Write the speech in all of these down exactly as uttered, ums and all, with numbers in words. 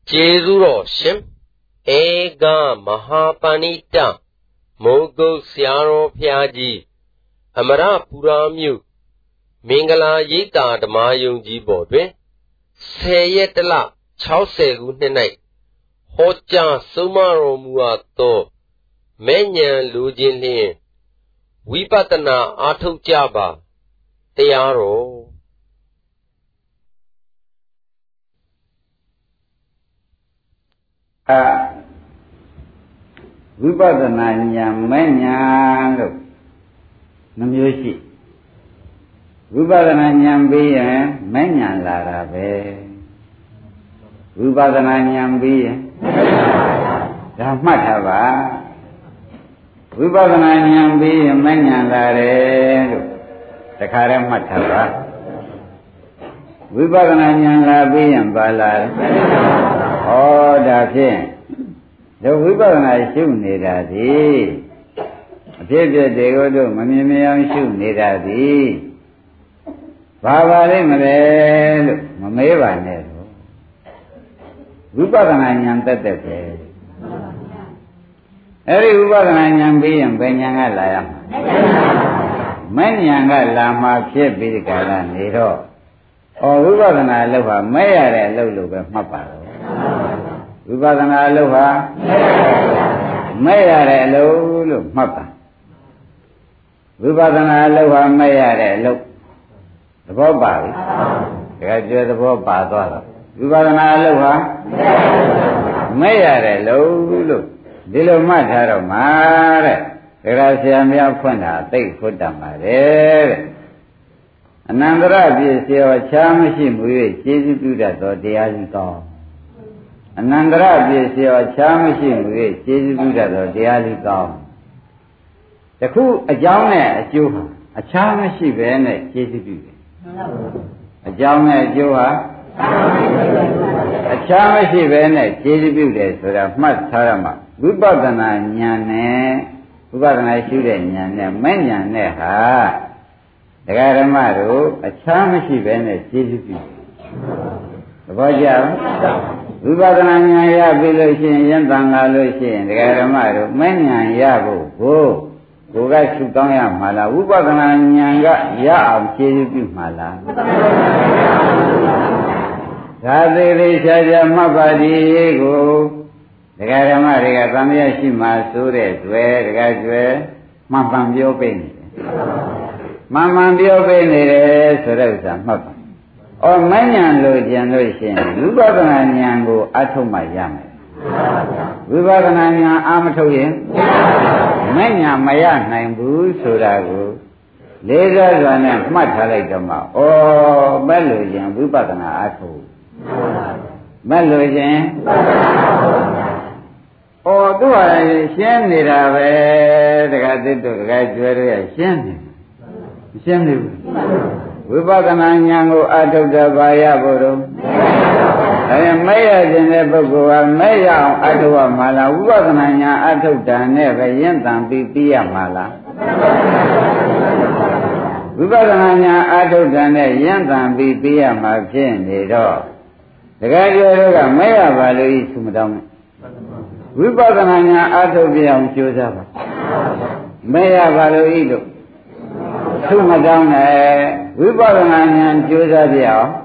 Jezuro Shim Ega Mahapanita Mogo Siaro Piaji Amara Puramyu Mingala Yita Damayung Jibodwe Sayetala Chausegu Nenai Hoja Sumaro Muato Menyan Lujin Wipatana Atu Jaba Tearo Vipadana Nyamanya look Namushi Vipadana Nyambi Menyan Larabe Vipadana Nyambi Ramatava Vipadana Nyambi Menyan Lare the Kare Matava Vipadana Nyalabi and Bala Oh, that's it. The Vipadana shoe need a thee. A paper they go to Mammy shoe need a thee. Baba Limere, Mameva Nero. Vipadana Yan Tete. Every Vipadana Yan be and Benyanga Layam. Manyanga Lama Pipi Kala Nero. Oh, Vipadana Lova, Maya Lulu Mapa. Vipadana Aloha Mayare Lulu Mapa Vipadana Aloha Mayare Lu the Boba the Gaja the Boba Vipadana Aloha Mayare Lulu Dilo Mataro Mare Gracia Mia Puna take foot down my head Anandra Bisio Chamashi Mui Chisi Buddha or the Azito Anandra Bisio Chamashi Mui Chisi Buddha or the Azito The Ku a Jaume a Juha a Chamashi Vene Chisi Buddha a Jaume a Juha a Chamashi Vene Chisi Buddha so that Mat Tarama Vipadana Nyane Vipadana Shude Nyane Manyane Ha The Garamaro, a Chamashi Vene, Chizu. The Baja, Vipadana Village, Yantanga Lucian, the Garamaro, Manya Yago, go, go back to Tonya Mala, Vipadana Yanga, Ya, Chizu Mala. Radhe Shaja Mabadi, go, the Garamari, Tamia Shima, Sure, where the guys Mapambio Penny. Mamma Bio Bene, Soresa, Mapa. Or Manyan Logian Lotion, Vipadana Yango, Atoma Yame. Vipadana Amatoye, Manya Maya Nambu, Surago, Laser Zana, Matalagama, or Melogian, Vipadana Ato. Melogian. Or do I send it away? The guy did the guy jewelry, I send him. Simply, Vipadana Yango Adoda Vaya Boro. I am Maya in the Bogoa, Maya Adua Mala, Vipadana Adoda never Yentan Pipia Mala. Vipadana Adoda Yentan Pipia Martin, the dog. The guy you Maya Valley is Sumdam. Vipadana Adobia Joseph. Maya Valley. Sumadam, Vipadana Josabia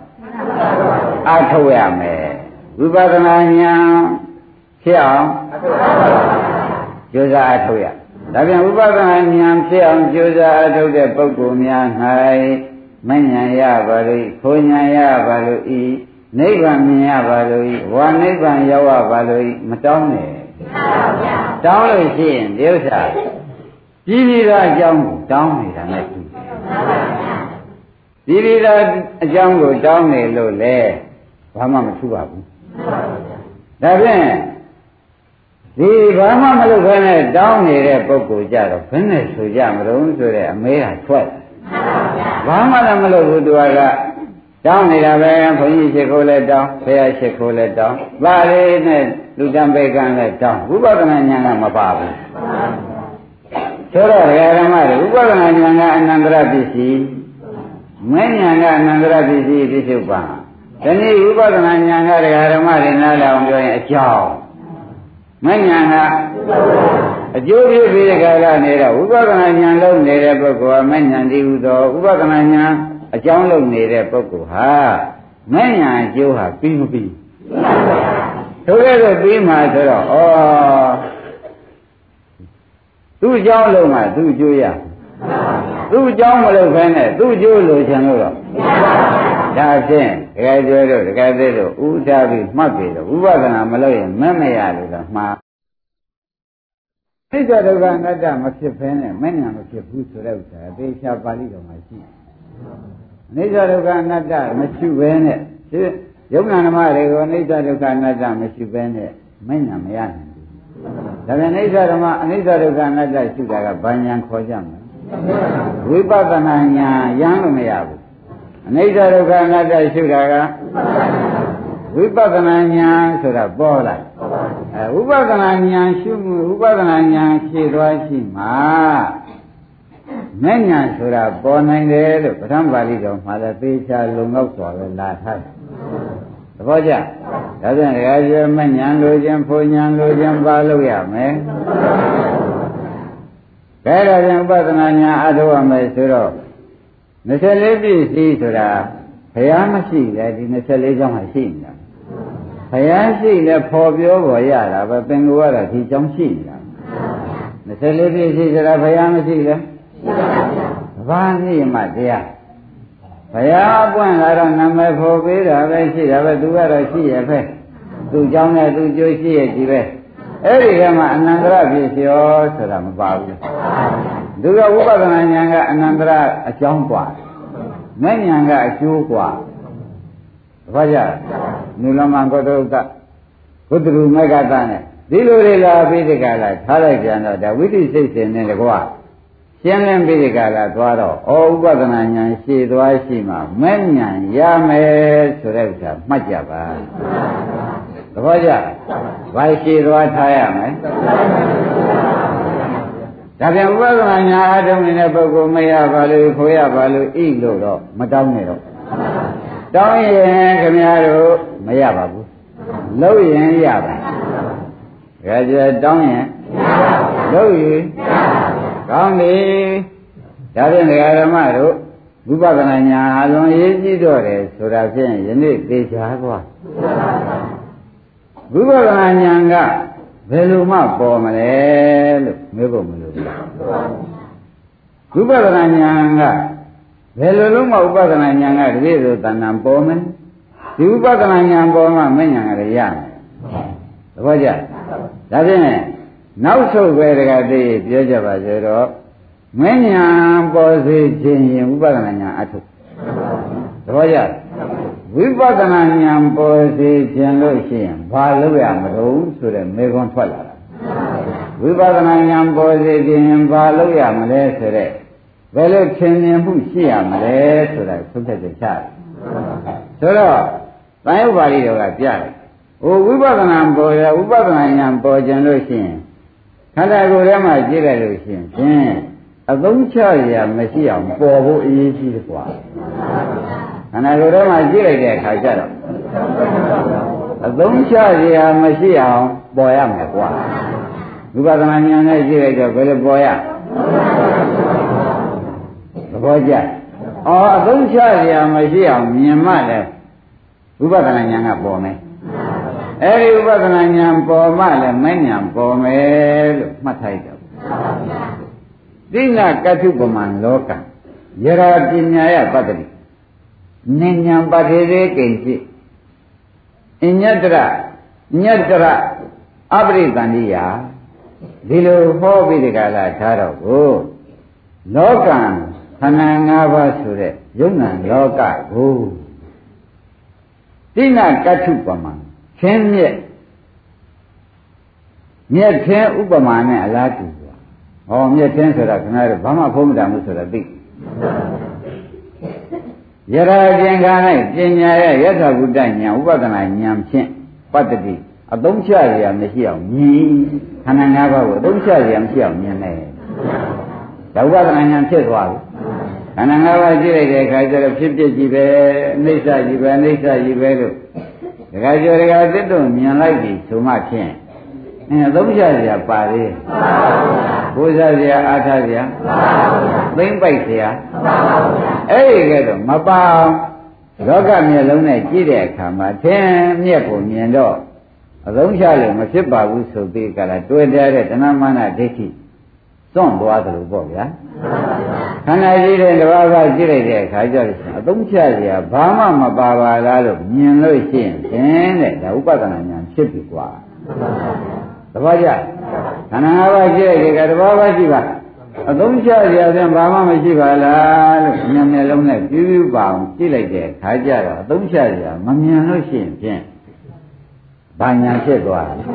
Atoyame, Vipadana Kiam Josa Atoya. Davian Vipadana Kiam Josa Ato the Pogumia, Hai, Manya Valley, Konya Valley, Nevan Valley, one Nevan Yawa Valley, Matone. Down is in Josa. Dira Jam down is a next. Dira Jango down a low lay, Rama Tuabu. Then the Rama Maluvana down a Boko Jar, finish to Jam Rome to the Amera twelve. Rama Maluduaga down a Ravan, Pony Shekole down, Fair Shekole down, Valley, Ludan let down. Who got an Yana Mababu? Sora Yaramari, Upadana Nandra Bisi, Manyanga Nandra Bisi, Disupa, ဒီနေ့ဝိပဿနာဉာဏ်ကတရားဓမ္မတွေနားလည်အောင်ပြောရင်အကြောင်းမဉာဏ်ကအကျိုးဖြစ်ပြီးကြလာနေတော့ဝိပဿနာဉာဏ်လုံးနေတဲ့ပုဂ္ဂိုလ်ကမဉာဏ်တည်ဟူသောဝိပဿနာဉာဏ်အကြောင်းလုံးနေတဲ့ပုဂ္ဂိုလ်ဟာမဉာဏ်အကျိုးဟာပြီးမပြီးဆိုရတော့ပြီးမှဆိုတော့ဩသူ့အကြောင်းလုံးမှသူ့အကျိုးရသူ့အကြောင်းမလုပ်ဘဲနဲ့သူ့အကျိုးလိုချင်လို့တော့ဒါဖြင့်တကယ်ပြောတော့တကယ်သေးတော့ဥဒ္ဒပြီးမှတ်ပြီးတော့ဝိပဿနာမလုပ်ရင်မမရလို့တော့မှားသိတဲ့ဒုက္ခအနတ္တမဖြစ်ဘဲနဲ့မဉဏ်မဖြစ်ဘူးဆိုတဲ့ဥစ္စာအသေးချာပါဠိတော်မှာရှိတယ်အနိစ္စဒုက္ခအနတ္တမရှိဘဲနဲ့ဒီယုံနာဓမ္မတွေကိုအနိစ္စဒုက္ခအနတ္တမရှိဘဲနဲ့မဉဏ်မရနိုင်ဘူးဒါပြန်အနိစ္စဓမ္မအနိစ္စဒုက္ခအနတ္တရှိတာကဘာဉာဏ်ခေါ်ကြမလဲဝိပဿနာဉာဏ်ရမ်းလို့မရဘူးအနိစ္စဒုက္ခအနတ္တရှိတာကဝိပဿနာဉာဏ်ဆိုတာပေါ်လာအဲဝိပဿနာဉာဏ်ရှုမှုဝိပဿနာဉာဏ်ဖြည့်သွားရှိမှာမဲ့ဉာဏ်ဆိုတာပေါ်နိုင်တယ်လို့ပထမပါဠိတော်မှာလည်းသေချာလုံလောက်စွာပဲလာထားတယ်သဘောကျဒါပြန်ဒကာကျေမဲ့ဉာဏ်လိုခြင်းဖို့ဉာဏ်လိုခြင်းပါလို့ရမယ်ကဲဒါပြန်ဥပဒနာဉာဏ်အထောက်အမယ်ဆိုတော့နှစ်ဆယ်လေးပြည့်စည်ဆိုတာဘုရားမရှိလေဒီနှစ်ဆယ်လေးကျောင်းမှာရှိနေတာဘုရားရှိလဲဖော်ပြောပေါ်ရတာပဲသင်္ကူကတော့ဒီကျောင်းရှိနေတာနှစ်ဆယ်လေးပြည့်စည်ဆိုတာဘုရားမရှိလေဘာနည်းမှတရားဘုရားပွင့်လာတော့နာမည်ဖော်ပေးတာပဲရှိတာပဲသူကတော့ရှိရပဲသူเจ้าနဲ့သူကြိုးရှိရကြည့်ပဲအဲ့ဒီကမှအနန္တရဖြစ်လျောဆိုတာမပါဘူးသူကဝိပဿနာဉာဏ်ကအနန္တရအကြောင်းกว่าမဲ့ဉာဏ်ကအကျိုးกว่าဘာကြနုလမဂေါတုကဘုဒ္ဓရူမေကတနဲ့ဒီလိုတွေလာပြီးဒီကလာထားလိုက်ကြတော့ဒါဝိသိစိတ်စဉ်နဲ့တကွာရှင်းလင်းပြီးဒီကလာသွားတော့ဩဥပဒနာဉာဏ်ရှည်သွားရှိမှမဲ့ဉာဏ်ရမယ်ဆိုတဲ့ဥစ္စာမှတ်ကြပါသဘောကျဘာရှည်သွားထားရမယ်ဒါပြန်ဥပဒနာညာအထုံးနေတဲ့ပုဂ္ဂိုလ်မရပါလို့ခိုးရပါလို့ဣလို့တော့မတောင်းနဲ့တော့တောင်းရင်ခင်ဗျားတို့မရပါဘူးလုပ်ရင်ရပါဒါကြတောင်းရင်လုပ်ရင်ကောင်းပြီဒါဖြင့်ဓမ္မတို့ဝိပဿနာညာအလွန်ရေးကြည့်တော့တယ်ဆိုတာဖြင့်ယနေ့သိချာသွားဝိပဿနာညာကဘယ်လိုမှပေါ်မလဲလို့မေးဖို့မလိုဘူးဝိပဿနာဉာဏ်ကဘယ်လိုလုံးမဥပဒနာဉာဏ်ကတည်းကဆိုတဏ္ဍာပေါ်မယ်ဒီဥပဒနာဉာဏ်ပေါ်မှမဉာဏ်ကလည်းရမယ်သဘောကျဒါဖြင့်နောက်ဆုံးပဲတကတိပြောကြပါစေတော့မဉာဏ်ပေါ်စေခြင်းရင်ဥပဒနာဉာဏ်အထုသဘောကျဝိပဿနာဉာဏ်ပေါ်စေခြင်းလို့ရှိရင်ဘာလုပ်ရမလို့ဆိုတဲ့မေခွန်းထွက်လာတာဝိပဿနာဉာဏ်ပေါ်စေခြင်းဘာလုပ်ရမလဲဆိုတဲ့ဘယ်လိုထင်မြင်မှုရှိရမလဲဆိုတာသုံးသပ်ချက်ချတယ်ဆိုတော့တန်ရုပ်ပါဠိတော်ကပြတယ်ဟိုဝိပဿနာပေါ်ရဝိပဿနာဉာဏ်ပေါ်ခြင်းလို့ရှိရင်ခန္ဓာကိုယ်ထဲမှာကြည့်လိုက်လို့ရှိရင်ဖြင့်အသုံးချရမရှိအောင်ပေါ်ဖို့အရေးကြီးတယ်ကွာခန္ဓာကိုယ်ထဲမှာကြည့်လိုက်တဲ့အခါကျတော့အသုံးချရမရှိအောင်ပေါ်ရမယ်ကွာဝိပဿနာဉာဏ်နဲ့ကြည့်လိုက်တော့ဘယ်လိုပေါ်ရသဘောကျအော်အသုံးချရမရှိအောင်မြင်မှလည်းဝိပဿနာဉာဏ်ကပေါ်မယ်အဲဒီဝိပဿနာဉာဏ်ပေါ်မှလည်းမဉာဏ်ပေါ်မယ်လို့မှတ်ထားတယ်သိနာကတုပမံလောကယရာပညာယပတ္တိဉာဏ်ပတိရေကိဉ္စိအညတရညတရအပရိသန္တိယဒီလိုဟောပြီးဒီကလာထားတော့ကိုလောကံခန္ဓာ၅ပါးဆိုတဲ့ယုံနာလောကကိုသိနာကတုပမံချင်းမြက်မြက်ချင်းဥပမာနဲ့အလားတူပါဟောမြက်ချင်းဆိုတာခင်ဗျားတို့ဘာမှဖုံးမတာဘူးဆိုတာသိယရာကျင်္ဂါ၌ပညာရဲ့ယထာဘုဒ္ဓဉာဏ်ဥပဒနာဉာဏ်ဖြင့်ပတ္တိအသုံးချရမရှိအောင်မြင်ခန္ဓာ၅ပါးကိုအသုံးချရမရှိအောင်မြင်တယ်ဒါဥပဒနာဉာဏ်ဖြစ်သွားပြီခန္ဓာ၅ပါးကြည့်လိုက်တဲ့အခါကျတော့ဖြစ်ဖြစ်ကြီးပဲအိဋ္ဌကြီးပဲအိဋ္ဌကြီးပဲလို့ဒကာကျော်ဒကာသစ်တို့မြင်လိုက်ပြီဆိုမှဖြင့်အဲသုံးချစရာပါသေးဘုရားစရာအားထားစရာသိမ့်ပိုက်စရာအဲ့ဒီကဲတော့မပါလောကမျက်လုံးနဲ့ကြည့်တဲ့အခါမှာသင်မြက်ကိုမြင်တော့အသုံးချလို့မဖြစ်ပါဘူးဆိုပြီးကြလားတွေ့တဲ့တဏမာနဒိဋ္ဌိစွန့်သွားတယ်လို့ပေါ့ဗျာခန္ဓာကြီးတဲ့တဘာဝကြည့်လိုက်တဲ့အခါကျတော့အသုံးချစရာဘာမှမပါပါလားလို့မြင်လို့ရှိရင်သင်တဲ့ဒါဥပဒနာဉာဏ်ဖြစ်ပြီကွာတဘာကြခန္ဓာ၅ပါးကြည့်လိုက်တဲ့အခါတဘာဝရှိပါအသုံးချစရာဖြင့်ဘာမှမရှိပါလားလို့ဉာဏ်မျက်လုံးနဲ့ပြူးပြူးပါအောင်ကြည့်လိုက်တဲ့အခါကျတော့အသုံးချစရာမမြင်လို့ရှိရင်ဖြင့်ဘာညာဖြစ်သွားတယ်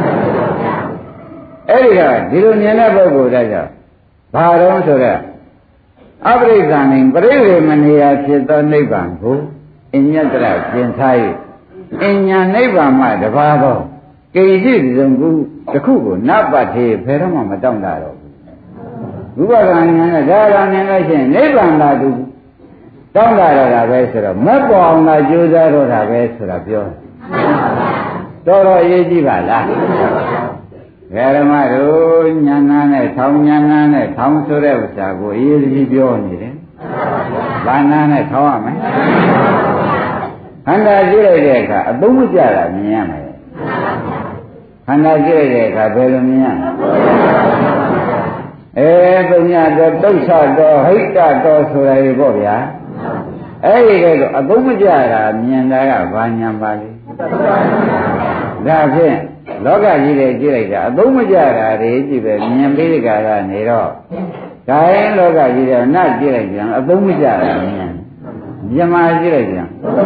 အဲ့ဒီကဒီလိုမြင်တဲ့ပုဂ္ဂိုလ်တဲ့ကြောင့်ဘာတော့ဆိုတော့အပရိက္ခဏိပရိဝေမနေယဖြစ်သောနိဗ္ဗာန်ကိုအညတရကျင်ထား၍အညာနိဗ္ဗာန်မှတပါးသောကိဉ္စိစုံကူတစ်ခုကိုနပတ္ထေဘယ်တော့မှမတောင့်တတော့ဘူးဘုရားကဉာဏ်နဲ့ဒါကဉာဏ်နဲ့ချင်းနိဗ္ဗာန်သာသူတောင့်တရတာပဲဆိုတော့မက်ပေါ်အောင်သာကြိုးစားတော့တာပဲဆိုတာပြောတော်တော်အရေးကြီးပါလားဓမ္မတို့ဉာဏ်နာနဲ့ထောင်ဉာဏ်နာနဲ့ထောင်ဆိုတဲ့ဥစ္စာကိုအရေးကြီးပြောနေတယ်။ဘာနာနဲ့ထောင်ရမလဲ။ခန္ဓာကြည့်လိုက်တဲ့အခါအသုံးမကျတာမြင်ရမယ်။ခန္ဓာကြည့်လိုက်တဲ့အခါဘယ်လိုမြင်ရမလဲ။အဲပုညတော်တုတ်ဆတော်ဟိတ္တတော်ဆိုတာတွေပေါ့ဗျာ။အဲဒီကတော့အသုံးမကျတာမြင်တာကဘာညာပါလဲ။ဒါဖြင့်လောကကြီးတွေကြည့်လိုက်တာအသုံးမကျတာတွေကြည့်ပဲမြင်ပြီးကြတာနေတော့ဒါရင်လောကကြီးတွေနတ်ကြည့်လိုက်ကြအသုံးမကျတာမြင်မြမကြည့်လိုက်ကြ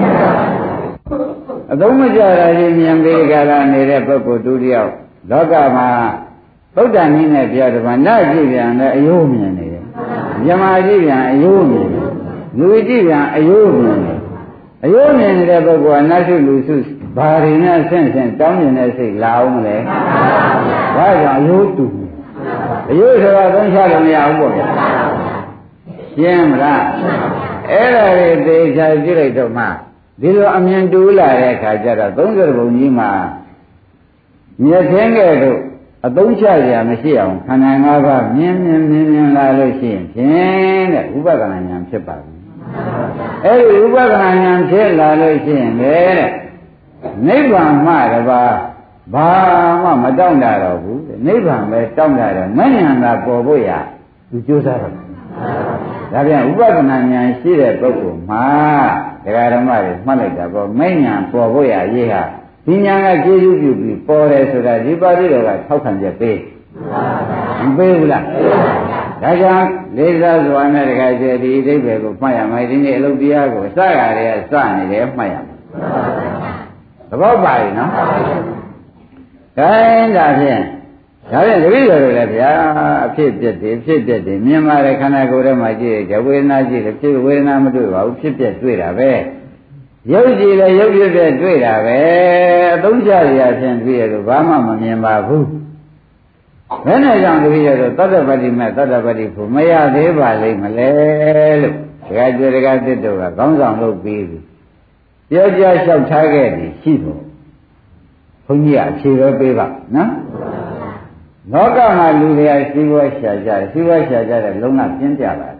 အသုံးမကျတာကြီးမြင်ပြီးကြတာနေတဲ့ပုဂ္ဂိုလ်တူတယောက်လောကမှာသုဒ္ဓနည်းနဲ့ပြောတယ်မှာနတ်ကြည့်ပြန်လည်းအယိုးမြင်နေတယ်မြမကြည့်ပြန်အယိုးမြင်တယ်လူကြည့်ပြန်အယိုးမြင်တယ်အယိုးမြင်နေတဲ့ပုဂ္ဂိုလ်ကနတ်စုလူစုဘာရင်းနဲ့ဆင့်ဆင့်တောင်းနေတဲ့စိတ်လာအောင်မလဲဘာကြောင့်အယိုးတူအယိုးဆိုတာသုံးချလို့မရဘူးပေါ့ဗျာရှင်းမလားအဲ့ဒါလေးသေချာကြည့်လိုက်တော့မှဒီလိုအမြင်တူလာတဲ့အခါကျတော့သုံးစရဘုံကြီးမှာမြတ်သင်္ကဲ့တို့အသုံးချစရာမရှိအောင်ခန္ဓာ၅ပါးမြင်မြင်မြင်မြင်လာလို့ရှိရင်ဖြင့်တဲ့ဥပဒနာဉာဏ်ဖြစ်ပါဘူးအဲ့ဒီဥပဒနာဉာဏ်ဖြစ်လာလို့ရှိရင်လေတဲ့နိဗ္ဗာန်မှတပါးဘာမှမတောင့်တတော့ဘူးနိဗ္ဗာန်ပဲတောင့်တတယ်မဉဏ်သာပေါ်ဖို့ရသူကြိုးစားတော့ဒါပြန်ဥပဒနာဉာဏ်ရှိတဲ့ပုဂ္ဂိုလ်မှာဒကာဓမ္မတွေမှတ်လိုက်တာပေါ့မဉဏ်ပေါ်ဖို့ရရေးဟာဒီဉာဏ်ကကျေစုပြုပြီးပေါ်တယ်ဆိုတာဒီပါဠိတော်ကထောက်ခံချက်ပေးမပေးဘူးလားဒါကြောင့်လေးစားစွာနဲ့ဒကာကျေဒီအဓိပ္ပာယ်ကိုမှတ်ရမယ်ဒီနေ့အလုပ်တရားကိုစရတဲ့စနေတယ်မှတ်ရမယ်သဘောပါပြီနော်ခိုင်းဒါဖြင့်ဒါဖြင့်တပည့်တော်တို့လည်းဗျာအဖြစ်ပြက်တယ်ဖြစ်ပြက်တယ်မြင်ပါတဲ့ခန္ဓာကိုယ်ထဲမှာကြည့်ရဝေဒနာကြည့်တယ်ဖြစ်ဝေဒနာမတွေ့ပါဘူးဖြစ်ပြက်တွေ့တာပဲရုပ်ကြည့်လည်းရုပ်ဖြစ်ပြက်တွေ့တာပဲအသုံးချရဖြင့်တွေ့ရလို့ဘာမှမမြင်ပါဘူးဘယ်နဲ့ကြောင့်တပည့်တော်တို့သတ္တပတ္တိမဲ့သတ္တပတ္တိဖို့မရသေးပါလိမ့်မလဲလို့ဒကာကျွေဒကာသစ်တို့ကခေါင်းဆောင်လုပ်ပြီးပြီပြောကြလျှောက်ထားခဲ့ပြီရှိဖို့ဘုန်းကြီးအဖြေပဲပေးပါနော်လောကမှာလူတွေကရှိဘွားရှာကြတယ်ရှိဘွားရှာကြတယ်လုံးဝပြင်းပြပါတယ်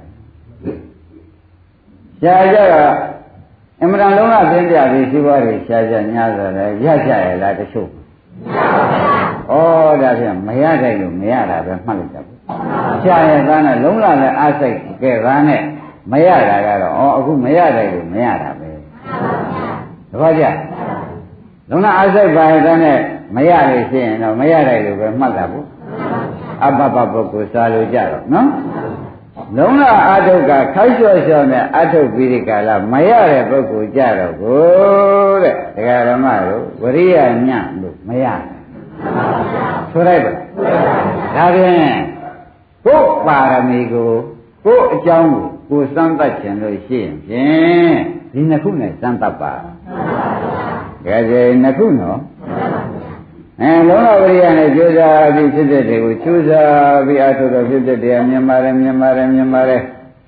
ရှာကြတော့အမှန်တန်လုံးဝပြင်းပြပြီးရှိဘွားတွေရှာကြညာဆိုတယ်ရကြရလားတချို့ဩဒါဖြင့်မရတဲ့လို့မရတာပဲမှတ်လိုက်တာပေါ့ရှာရသားနဲ့လုံးဝလည်းအားစိတ်ကဲသားနဲ့မရတာကတော့ဩအခုမရတဲ့လို့မရတာပဲတပည့်ကြလုံးဝအားစိတ်ပါတဲ့နဲ့မရလို့ရှိရင်တော့မရတဲ့လို့ပဲမှတ်တာပေါ့အပ္ပပပုဂ္ဂိုလ်စားလို့ကြတော့နော်လုံးဝအာထုတ်ကခိုက်လျှော့လျှော့နဲ့အထုတ်ပြီးဒီကလာမရတဲ့ပုဂ္ဂိုလ်ကြတော့ကိုတဲ့ဒကာဓမ္မတို့ဝရိယညံ့လို့မရဆိုလိုက်ပါဒါဖြင့်ကိုယ်ပါရမီကိုကိုယ်အကြောင်းကိုကိုယ်စမ်းသပ်ခြင်းလို့ရှိရင်ဖြင့်ဒီနှစ်ခုနဲ့စမ်းသပ်ပါကဲကျေနှစ်ခုနော်အဲလုံးဝဝိရိယနဲ့ကြိုးစားပြီးဖြစ်တဲ့တွေကိုကြိုးစားပြီးအထုတော်ဖြစ်တဲ့တရားမြင်ပါတယ်မြင်ပါတယ်မြင်ပါတယ်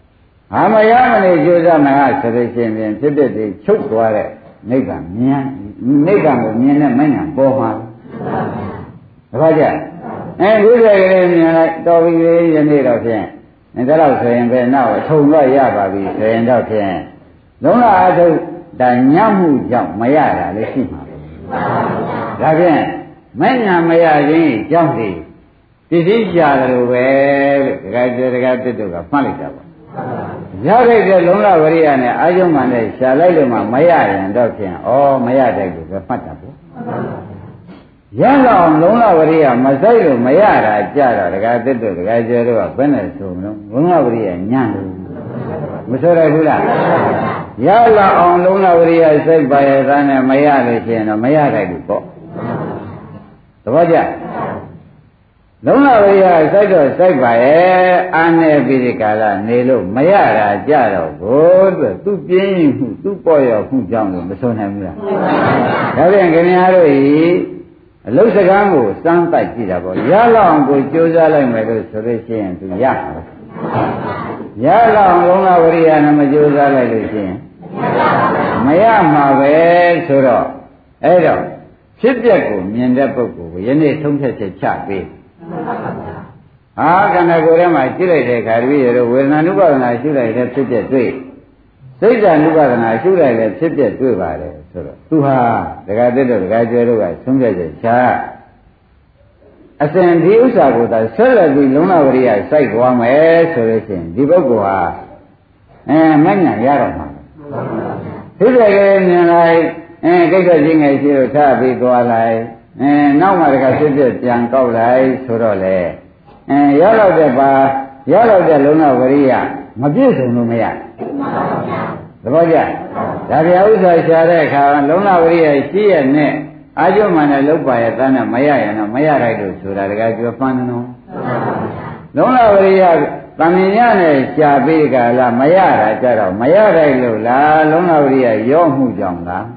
အာမရမနေကြိုးစားမှာဆိုလို့ရှိရင်ဖြစ်ဖြစ်ဒီချုပ်သွားတဲ့နိဗ္ဗာန်မြင်နိဗ္ဗာန်ကိုမြင်တဲ့မဉ္ဇဉ်ပေါ်မှာတခါကျအဲဒီလိုကလေးမြင်လိုက်တော်ပြီယနေ့တော့ဖြင့်ဒါတော့ဆိုရင်ပဲနောက်အထုံတော့ရပါပြီဆိုရင်တော့ဖြင့်လုံးလာအထုဒါညမှုကြောင့်မရတာလည်းရှိမှာပဲဒါဖြင့်မဉ္ဇဉ်မရခြင်းကြောင့်ဒီတည်သိကြတယ်လို့ပဲလို့ဒကာကျေဒကာတစ်တို့ကမှတ်လိုက်တာပေါ့ရလိုက်တဲ့လုံးလာဝရိယနဲ့အာယုံမှန်နဲ့ရှာလိုက်လို့မှမရရင်တော့ဖြင့်ဩမရတဲ့ကိုပဲမှတ်တာပေါ့ရတော့လုံးလာဝရိယမဆိုင်လို့မရတာကြတော့ဒကာတစ်တို့ဒကာကျေတို့ကဘယ်နဲ့ဆိုမလို့လုံးလာဝရိယညံ့လို့မဆိုရဘူးလားရလာအောင်လုံးလာဝရိယစိတ်ပါရသားနဲ့မရလို့ရှိရင်တော့မရတဲ့ဘူးပေါ့သဘောကျလုံးလာဝိရစိုက်တော့စိုက်ပါရဲ့အာနေပိရိကာလနေလို့မရတာကြတော့ဘို့အတွက်သူပြင်းရင်မှုသူပေါ်ရမှုကြောင့်လို့မဆုံးနိုင်ဘူးလားဒါပြန်ခင်ဗျားတို့ဤအလုစကားကိုစမ်းတိုက်ကြည့်တာပေါ့ရလောက်အောင်ကိုကြိုးစားလိုက်မယ်လို့ဆိုလို့ရှိရင်သူရမှာရလောက်အောင်လုံးလာဝိရနဲ့မကြိုးစားလိုက်လို့ရှိရင်မရမှာပဲဆိုတော့အဲ့တော့ဖြစ်ပျက်ကိုမြင်တဲ့ပုဂ္ဂိုလ်ကိုယနေ့ထုံးဖြတ်ချက်ချပေးဟာခန္ဓာကိုယ်ထဲမှာရှိလိုက်တဲ့ခါတည်းရတော့ဝေဒနာနုပါဒနာရှိလိုက်တဲ့ဖြစ်ပျက်တွေ့စိတ်ဓာနုပါဒနာရှိလိုက်တဲ့ဖြစ်ပျက်တွေ့ပါတယ်ဆိုတော့သူဟာဒကာတက်တော့ဒကာကျွဲတို့ကထုံးဖြတ်ချက်ချအစဉ်ဒီဥစ္စာကိုသာဆက်လက်ပြီးလုံးလာဝရိယစိုက်သွားမယ်ဆိုလို့ရှိရင်ဒီပုဂ္ဂိုလ်ဟာအဲမဉ္ဇဉ်ရတော့မှာဖြစ်တဲ့ကလေးမြင်လိုက်အဲကိစ္စချင်းငယ်ရှိလို့ထားပြီးသွားလိုက်အဲနောက်မှတခါဖြစ်ဖြစ်ပြန်ကောက်လိုက်ဆိုတော့လေအဲရတော့တဲ့ပါရတော့တဲ့လုံးဝဝရိယမပြည့်စုံလို့မရသဘောကျဒါပြဥစ္စာရှာတဲ့အခါလုံးဝဝရိယရှိရနဲ့အာကျုံမှနဲ့လုတ်ပါရဲ့တန်းနဲ့မရရင်တော့မရလိုက်လို့ဆိုတာတခါပြောပန်းတယ်နော်လုံးဝဝရိယတမင်ညနဲ့ရှားပြီးကြလားမရတာကြတော့မရလိုက်လို့လားလုံးဝဝရိယရောမှုကြောင့်လား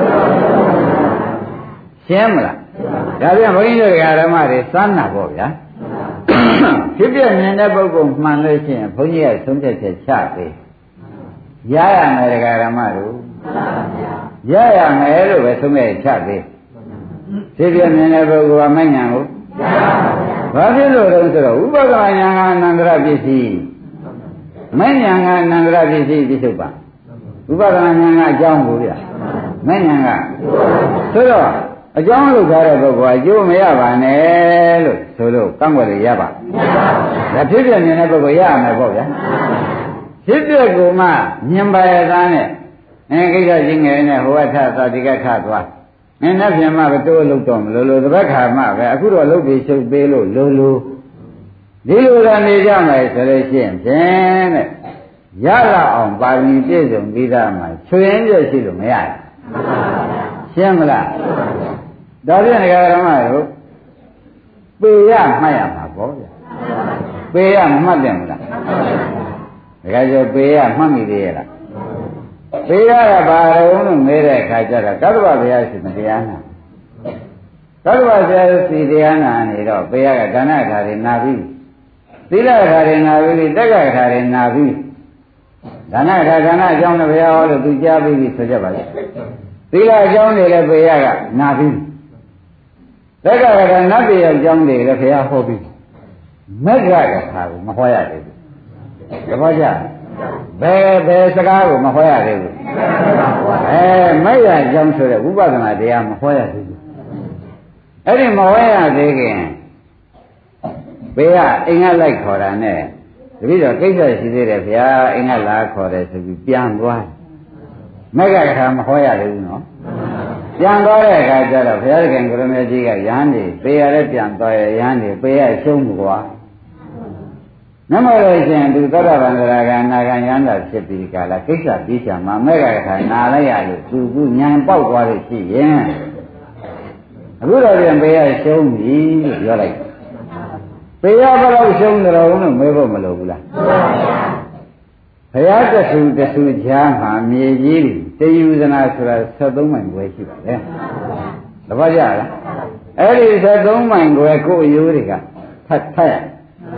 ရှင်းမလားဒါပြန်ဘုန်းကြီးတို့ဓမ္မတွေစမ်းတာပေါ့ဗျာဖြစ်ပြမြင်တဲ့ပုဂ္ဂိုလ်မှန်လို့ရှိရင်ဘုန်းကြီးကသုံးချက်ချက်ချပေးရရမယ်ဓမ္မတို့ရရမယ်လို့ပဲသုံးချက်ချပေးဖြစ်ပြမြင်တဲ့ပုဂ္ဂိုလ်ကမဉ္ဇဉ်ကိုဘာဖြစ်လို့လဲဆိုတော့ဥပဒနာဉာဏ်ကအနန္တရပစ္စည်းမဉ္ဇဉ်ကအနန္တရပစ္စည်းပြစ္ဆုတ်ပါဥပဒနာဉာဏ်ကအကြောင်းကိုဗျာမဉ္ဇဉ်ကဆိုတော့အကြောင်းလုပ်ထားတဲ့ပုဂ္ဂိုလ်အကျိုးမရပါနဲ့လို့ဆိုလို့ကန့်ကွက်ရရပါဒါဖြစ်ပြမြင်တဲ့ပုဂ္ဂိုလ်ရရမယ်ပေါ့ဗျာဖြစ်ပြကိုမှမြင်ပါရသားနဲ့အဲကိစ္စချင်းငယ်နဲ့ဟိုကထသာဒီကထသွားအင်းနဲ့ပြန်မှပဲတိုးလို့တော့မလို့လို့တပတ်ခါမှပဲအခုတော့လုပ်ပြီးရှုပ်ပေးလို့လိုလိုဒီလိုရနေကြမယ်ဆိုလို့ရှိရင်ဖြင့်တဲ့ရလာအောင်ပါရမီပြည့်စုံပြီးသားမှာချွေရင်ပြည့်ရှိလို့မရဘူးရှင်းမလားဒါဖြင့်ဒကာဓမ္မတို့ပေရမှတ်ရမှာပေါ့ဗျာပေရမှတ်တယ်မလားဒကာကျော်ပေရမှတ်မိသေးရဲ့လားပေရကဘာရုံလို့မေးတဲ့အခါကျတော့ကတ္တဗဘုရားရှင်တရားနာကတ္တဗဘုရားရှင်တရားနာနေတော့ပေရကဒါနခါတွေနာပြီးသီလခါတွေနာပြီးတက္ကခါတွေနာပြီးဒါနခါဒါနအကြောင်းနဲ့ဘုရားဟောလို့သူကြားပြီးပြီဆိုကြပါလေသီလအကြောင်းတွေလည်းပေရကနာပြီးတက္ကကနတ်တရားအကြောင်းတွေလည်းဘုရားဟောပြီးမက္ခကထာကိုမဟောရသေးဘူးတပည့်ကြဘယ်ဘယ်စကားကိုမဟောရသေးဘူးအဲမက္ခအကြောင်းဆိုတဲ့ဝိပဿနာတရားမဟောရသေးဘူးအဲ့ဒီမဟောရသေးခင်ဘေးကအင်္ဂလိုက်ခေါ်တာနဲ့တပည့်တော်ကိစ္စရှိသေးတယ်ဗျာအင်္ဂလာခေါ်တယ်ဆိုပြီးပြန်သွားမက္ခကထာမဟောရသေးဘူးနော်ပြန်သွားတဲ့အခါကျတော့ဘုရားသခင်ကိုရမေကြီးကယဟန်နေပေရလည်းပြန်သွားရယဟန်နေပေရရှုံးမှုကွာနမလို့ရှင်သူသောတာပန်သရဂံနာဂံယန္တာဖြစ်ပြီးကြလားကိစ္စပြီးချာမှာမဲ့ကခါနာလိုက်ရလို့သူကညံပေါက်သွားလို့ရှိရင်အခုတော့ပြန်ပေရရှုံးပြီလို့ပြောလိုက်ပေရဘယ်လောက်ရှုံးတယ်လို့မေးဖို့မလိုဘူးလားဘုရားတဆူတဆူချာမှာမြေကြီးတယူဇနာဆိုတာဆက်သုံးမိုင်ခွဲရှိပါလေတပည့်ကြလားအဲ့ဒီဆက်သုံးမိုင်ခွဲကိုယ်အယိုးတွေကဖတ်ဖတ်ရ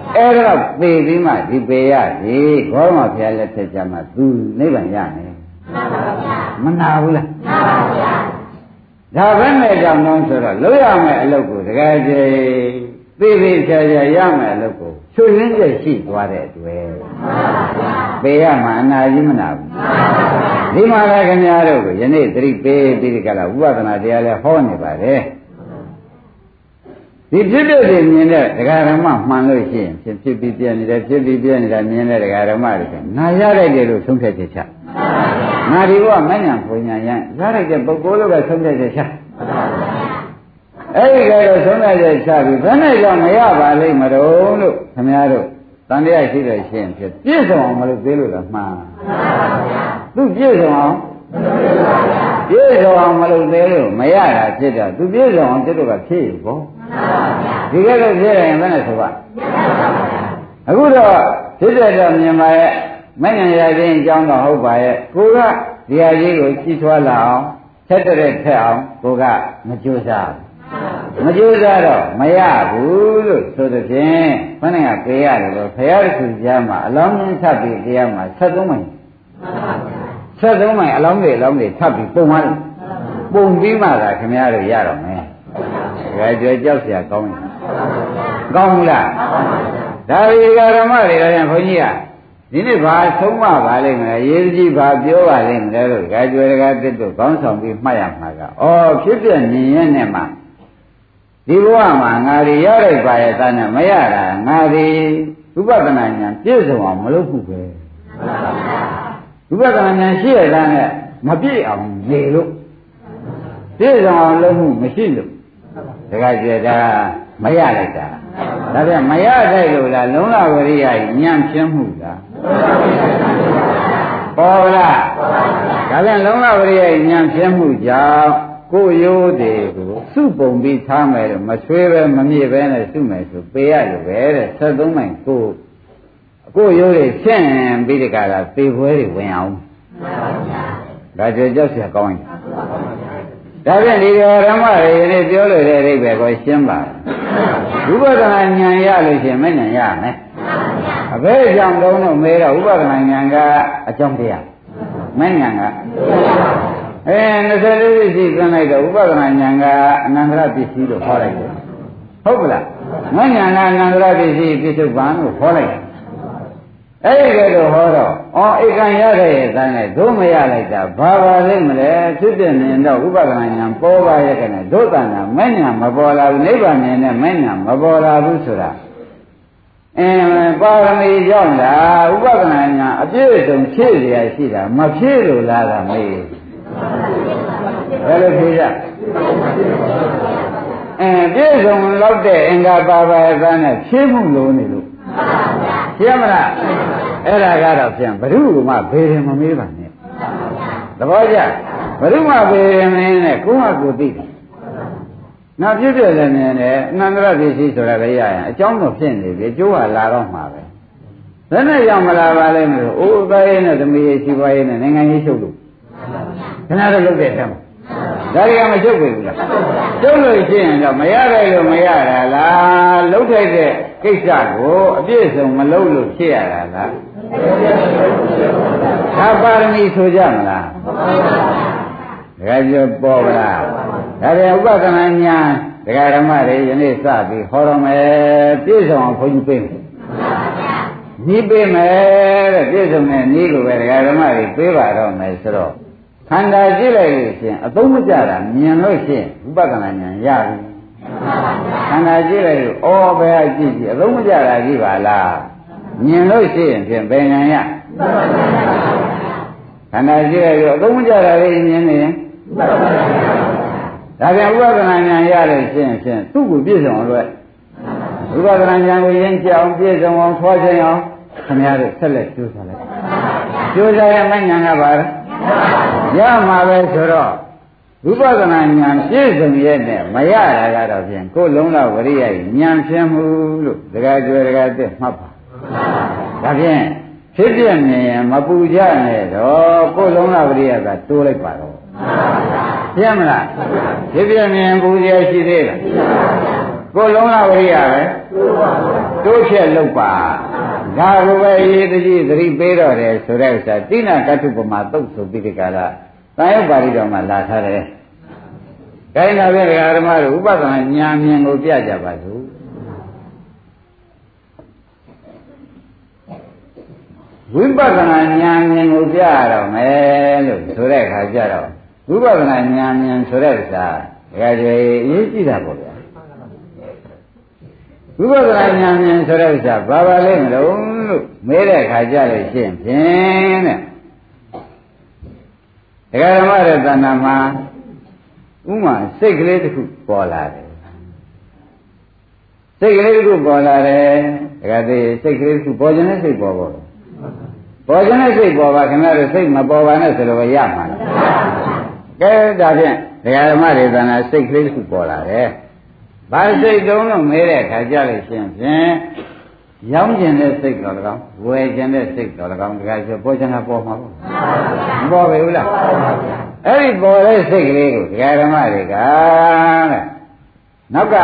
အဲ့တော့သိပြီးမှဒီပေရဒီဘောမဖျားလက်ထက်ကြမှာသူနိဗ္ဗာန်ရမယ်မနာဘူးလားနာပါဗျာဒါပဲမဲ့ကြောင့်တော့ဆိုတော့လုပ်ရမယ်အလုပ်ကိုတကယ်ကြည်သိသိချာချာရမယ်အလုပ်ကိုချွတ်ရင်းချက်ရှိသွားတဲ့အတွက်ပေရမှာအနာကြီးမနာဘူးဒီမှာလည်းခင်ဗျားတို့ကိုယနေ့သတိပေးပြီးဒီကလာဝိပဿနာတရားလည်းဟောနေပါတယ်ဒီဖြစ်ဖြစ်တွေမြင်တဲ့ဒကာဓမ္မမှန်လို့ရှိရင်ဖြစ်ဖြစ်ပြီးပြနေတယ်ဖြစ်ပြီးပြနေတာမြင်တဲ့ဒကာဓမ္မတွေကငါရလိုက်တယ်လို့ဆုံးဖြတ်ချက်ချငါဒီဘဝမဉ္ဇဉ်ပူညာရန်ရလိုက်တဲ့ပုဂ္ဂိုလ်တို့ကဆုံးဖြတ်ချက်ချအဲ့ဒီကဲတော့ဆုံးဖြတ်ချက်ချပြီးဘယ်နဲ့ကြောင့်မရပါလိမ့်မလို့လို့ခင်ဗျားတို့တန်တရားရှိတဲ့ရှင်ဖြစ်ပြည့်စုံအောင်မလို့သေးလို့လားမှန်သူပြည့်စုံအောင်ပြည့်စုံအောင်မလို့သေးလို့မရတာဖြစ်တာသူပြည့်စုံအောင်တို့ကဖြစ်ရပေါ့ဒီကဲတော့ဖြစ်ရင်ဘယ်နဲ့ဆိုပါအခုတော့ဖြစ်တဲ့တော့မြင်ပါရဲ့မဉ္ဇဉ်ရခြင်းအကြောင်းတော့ဟုတ်ပါရဲ့ကိုကဒီဟာကြီးကိုကြီးထွားလာအောင်ဆက်တဲ့ထက်အောင်ကိုကမကြိုးစားမကြိုးစားတော့မရဘူးလို့ဆိုတဲ့ဖြင့်ဘယ်နဲ့ကပေးရတယ်လို့ဘုရားရှင်ကြားမှာအလောင်းရင်းထပ်ပြီးတရားမှာဆက်သုံးမိုင်ဆက်သုံးမိုင်အလောင်းတွေအလောင်းတွေထပ်ပြီးပုံသွားတယ်ပုံပြီးမှသာခင်ဗျားတို့ရတော့မယ်ဒါကြွကြောက်เสียကောင်းတယ်ကောင်းဘူးလားဒါဒီဃာရမတွေကလည်းခွန်ကြီးကဒီနေ့ဘာဆုံးမပါလိမ့်မလဲရေးကြီးဘာပြောပါလိမ့်မလဲလို့ဓာကြွယ်တကားတစ်တို့ခေါင်းဆောင်ပြီးမှတ်ရမှာကဩဖြစ်ပြမြင်ရနဲ့မှဒီဘဝမှာငါတွေရလိုက်ပါရဲ့သားနဲ့မရတာငါတွေဥပဒနာဉာဏ်ပြည့်စုံအောင်မလုပ်ဘူးပဲဥပဒနာဉာဏ်ရှိရတဲ့နဲ့မပြည့်အောင်နေလို့ပြည့်စုံအောင်လုပ်မှုမရှိလို့တကားကြွယ်တာမရလိုက်တာဒါပြန်မရလိုက်လို့လားလုံလဝရိယဉာဏ်ဖြင်းမှုလားပေါ်လားဒါပြန်လုံလဝရိယဉာဏ်ဖြင်းမှုကြောင့်ကိုယ်ရိုးတွေကိုစုပုံပြီးထားမယ်လို့မဆွေးပဲမမြည့်ပဲနဲ့စုမယ်ဆိုပေးရလို့ပဲတဲ့ဆက်သုံးမိုင်ကိုကိုယ်ရိုးတွေရှင်းပြီးဒီကလာသေပွဲတွေဝင်အောင်ဒါကြွကြောက်เสียကောင်းရင်ဒါပြန်ဒီဓမ္မတွေနေ့ပြောလို့တဲ့အိဗယ်ကိုရှင်းပါဥပဒနာဉာဏ်ရလို့ရှိရင်မဉာဏ်ရမယ်အဘယ်ကြောင့်တုံးတော့မေးတော့ဥပဒနာဉာဏ်ကအကြောင်းတရားမဉာဏ်ကအဲနှစ်ဆယ်လေးရှိသွင်းလိုက်တော့ဥပဒနာဉာဏ်ကအနန္တရပစ္စည်းလို့ခေါ်လိုက်တယ်ဟုတ်ကလားမဉာဏ်ကအနန္တရပစ္စည်းပြစ္ဆုတ်ပံလို့ခေါ်လိုက်တယ်အဲ့ဒီကဲတော့ဟောတော့အော်ဧကံရတဲ့ရဲ့သားနဲ့ဒုမရလိုက်တာဘာပါလိမ့်မလဲဖြစ်ပြနေတော့ဥပဒနာဉာဏ်ပေါ်ပါရဲ့ကဲနဲ့ဒုတဏ္ဍမဉာဏ်မပေါ်လာဘူးနိဗ္ဗာန်နဲ့မဉာဏ်မပေါ်လာဘူးဆိုတာအင်းပါရမီကြောင့်လားဥပဒနာဉာဏ်အပြည့်စုံဖြည့်เสียရှိတာမဖြည့်လို့လားကမေးဘယ်လိုဖြည့်ရအင်းပြည့်စုံလောက်တဲ့အင်္ဂါပါပါရဲ့သားနဲ့ဖြည့်မှုလို့နေလို့ရှင်းမလားအဲ့ဒါကတော့ပြန်ဘ ᱹ ဓုမှဘေရင်မမေးပါနဲ့သဘောကျဘ ᱹ ဓုမှဘေရင်မင်းနဲ့ကိုယ့်ဟာကိုယ်သိတယ်နောက်ပြည့်ပြည့်လည်းနေတယ်အနန္တရပစ္စည်းဆိုတာလည်းရရင်အကြောင်းတော့ဖြစ်နေပြီအကျိုးကလာတော့မှာပဲဘယ်နဲ့ရောက်မလာပါလဲမလို့အိုးသားရေးနဲ့သမီးရေးရှိပွားရေးနဲ့နိုင်ငံရေးချုပ်လို့ခဏတော့လုပ်တဲ့အထက်မှာဒါတွေကမချုပ်ဘူးလားချုပ်လို့ရှိရင်တော့မရတဲ့လို့မရတာလားလှုပ်ထိုက်တဲ့ကိစ္စကိုအပြည့်စုံမလုပ်လို့ဖြစ်ရတာလားသာပါရမီဆိုကြမလားဒကာကျော်ပေါ်ပါလားဒါပြန်ဥပဒနာညာဒကာဓမ္မတွေယနေ့စပြီးဟောတော်မယ်ပြည့်စုံအောင်ခွင့်ပြုပေးမယ်ညီးပေးမယ်တဲ့ပြည့်စုံတဲ့ညီးကိုပဲဒကာဓမ္မတွေပေးပါတော့မယ်ဆိုတော့ခန္ဓာကြည့်လိုက်လို့ရှင်အသုံးမကျတာမြင်လို့ရှင်ဥပဒနာဉာဏ်ရပြီခန္ဓာကြည့်လိုက်လို့ဩဘယ်အကြည့်ကြည့်အသုံးမကျတာကြည့်ပါလားမြင်လို့ရှိရင်ဖြင့်ဘယ်ဉာဏ်ရခန္ဓာကြည့်လိုက်လို့အသုံးမကျတာလေးမြင်နေရင်ဒါပြန်ဥပဒနာဉာဏ်ရလို့ရှိရင်ဖြင့်သူ့ကိုပြည့်စုံအောင်လို့ဥပဒနာဉာဏ်ကိုရင်းချအောင်ပြည့်စုံအောင်ထွားခြင်းအောင်ခင်ဗျားတို့ဆက်လက်ကြိုးစားလိုက်ကြိုးစားရမယ့်ဉာဏ်ကပါလားရမှာပဲဆိုတော့ဝိပဿနာဉာဏ်ပြည့်စုံရဲ့နဲ့မရတာကတော့ဖြင့်ကိုယ်လုံးလောက်ဝရိယဉာဏ်ဖြင်းမှုလို့ဒကာကျွယ်ဒကာတက်မှတ်ပါဒါဖြင့်ဖြစ်ပြမြင်ရင်မပူကြနဲ့တော့ကိုယ်လုံးလောက်ဝရိယကတိုးလိုက်ပါတော့ပြမလားဖြစ်ပြမြင်ပူကြရှိသေးလားကိုယ်လုံးလာဝိရိယပဲတိုးဖြက်လုပ်ပါဒါကိုပဲရေးတကြီးသတိပေးတော့တယ်ဆိုတဲ့ဥစ္စာတိနာကတ္ထုပမာသုတ်ဆိုပြီးဒီကလာတန်ရုပ်ပါဠိတော်မှာလာထားတယ်။ဒါနဲ့ပဲဓမ္မတို့ဥပဒနာဉာဏ်မြင်ကိုပြကြပါစို့ဝိပဿနာဉာဏ်မြင်ကိုပြရတော့မယ်လို့ဆိုတဲ့အခါကျတော့ဝိပဿနာဉာဏ်မြင်ဆိုတဲ့ဥစ္စာဒါကြွေအရေးကြီးတာပေါ့ဗျာဝိပဿနာဉာဏ်မြင်ဆိုတဲ့ဥစ္စာဘာပါလဲမလို့လို့မေးတဲ့အခါကျလို့ရှင်းဖြင့်တဲ့ဒကာဓမ္မရဲ့တဏ္ဍာမှာဥမာစိတ်ကလေးတစ်ခုပေါ်လာတယ်စိတ်ကလေးတစ်ခုပေါ်လာတယ်ဒကာသေးစိတ်ကလေးတစ်ခုပေါ်ခြင်းနဲ့စိတ်ပေါ်ပေါ်ပေါ်ခြင်းနဲ့စိတ်ပေါ်ပါခင်ဗျားတို့စိတ်မပေါ်ပါနဲ့ဆိုတော့ရမှာလားကဲဒါဖြင့်ဒကာဓမ္မတွေတဏ္ဍာစိတ်ကလေးတစ်ခုပေါ်လာတယ်ဘာစိတ်တုံးလို့မဲတဲ့ခါကြလို့ရှင်းဖြင့်ရောင်းကျင်တဲ့စိတ်တော်၎င်းဝယ်ကျင်တဲ့စိတ်တော်၎င်းတခါကျပေါ်ချင်တာပေါ်မှာပေါ့မပေါ်ပဲဘူးလားအဲ့ဒီပေါ်တဲ့စိတ်ကလေးကိုဒကာဓမ္မတွေကတဲ့နောက်က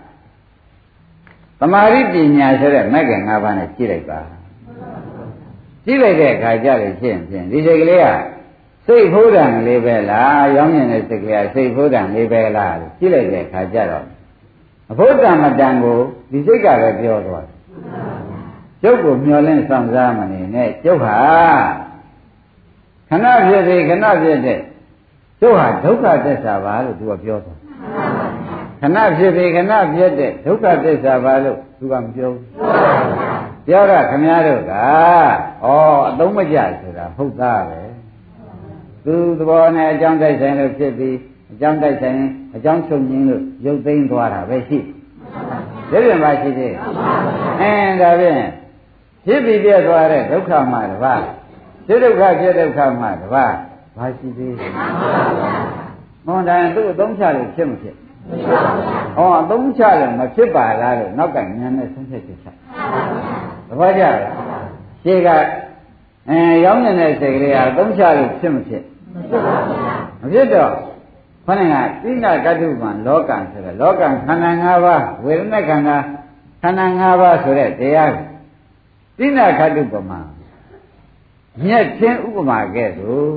သမာဓိပညာဆိုတဲ့မဂ္ဂင်၅ပါးနဲ့ကြည့်လိုက်ပါကြည့်လိုက်တဲ့အခါကျလို့ရှင်းဖြင့်ဒီစိတ်ကလေးကစိတ်ဖိုးတံလေးပဲလားရောင်းကျင်တဲ့စိတ်ကလေးကစိတ်ဖိုးတံလေးပဲလားလို့ကြည့်လိုက်တဲ့အခါကျတော့အဖို့တံမတံကိုဒီစိတ်ကလည်းပြောသွားတယ်ကျုပ်ကိုမျောလင်းဆောင်စားမနေနဲ့ကျုပ်ဟာခဏဖြစ်သေးခဏဖြစ်တဲ့ကျုပ်ဟာဒုက္ခသစ္စာပါလို့သူကပြောသွားခဏဖြစ်သေးခဏဖြစ်တဲ့ဒုက္ခသစ္စာပါလို့သူကမပြောဘူးပြောတာခမည်းတော်ကဩအသုံးမကျဆိုတာဟုတ်သားပဲသူသဘောနဲ့အကြောင်းတိုက်ဆိုင်လို့ဖြစ်ပြီးအကြောင်းတိုက်ဆိုင်အကြောင်းချုပ်ငင်းလို့ရုပ်သိမ်းသွားတာပဲရှိတယ်ပြန်ပါရှိသေးအင်းဒါဖြင့်ဖြစ်ပြီးပြည့်သွားတဲ့ဒုက္ခမှတပါးစိတ်ဒုက္ခဖြစ်ဒုက္ခမှတပါးဘာရှိသေးလဲမွန်တိုင်းသူ့အသုံးချလို့ဖြစ်မဖြစ်ဟောအသုံးချလို့မဖြစ်ပါလားလို့နောက်ကဉာဏ်နဲ့ဆုံးဖြတ်ချက်ချသဘောကျလားရှေ့ကအဲရောင်းနေတဲ့စိတ်ကလေးကအသုံးချလို့ဖြစ်မဖြစ်မဖြစ်တော့ခொနကသီလကတ္ထုပံလောကံဆိုတဲ့လောကံခန္ဓာ၅ပါးဝေဒနာခန္ဓာခန္ဓာ၅ပါးဆိုတဲ့တရားကိုသီလကတ္ထုပမာမြတ်ချင်းဥပမာကဲ့သို့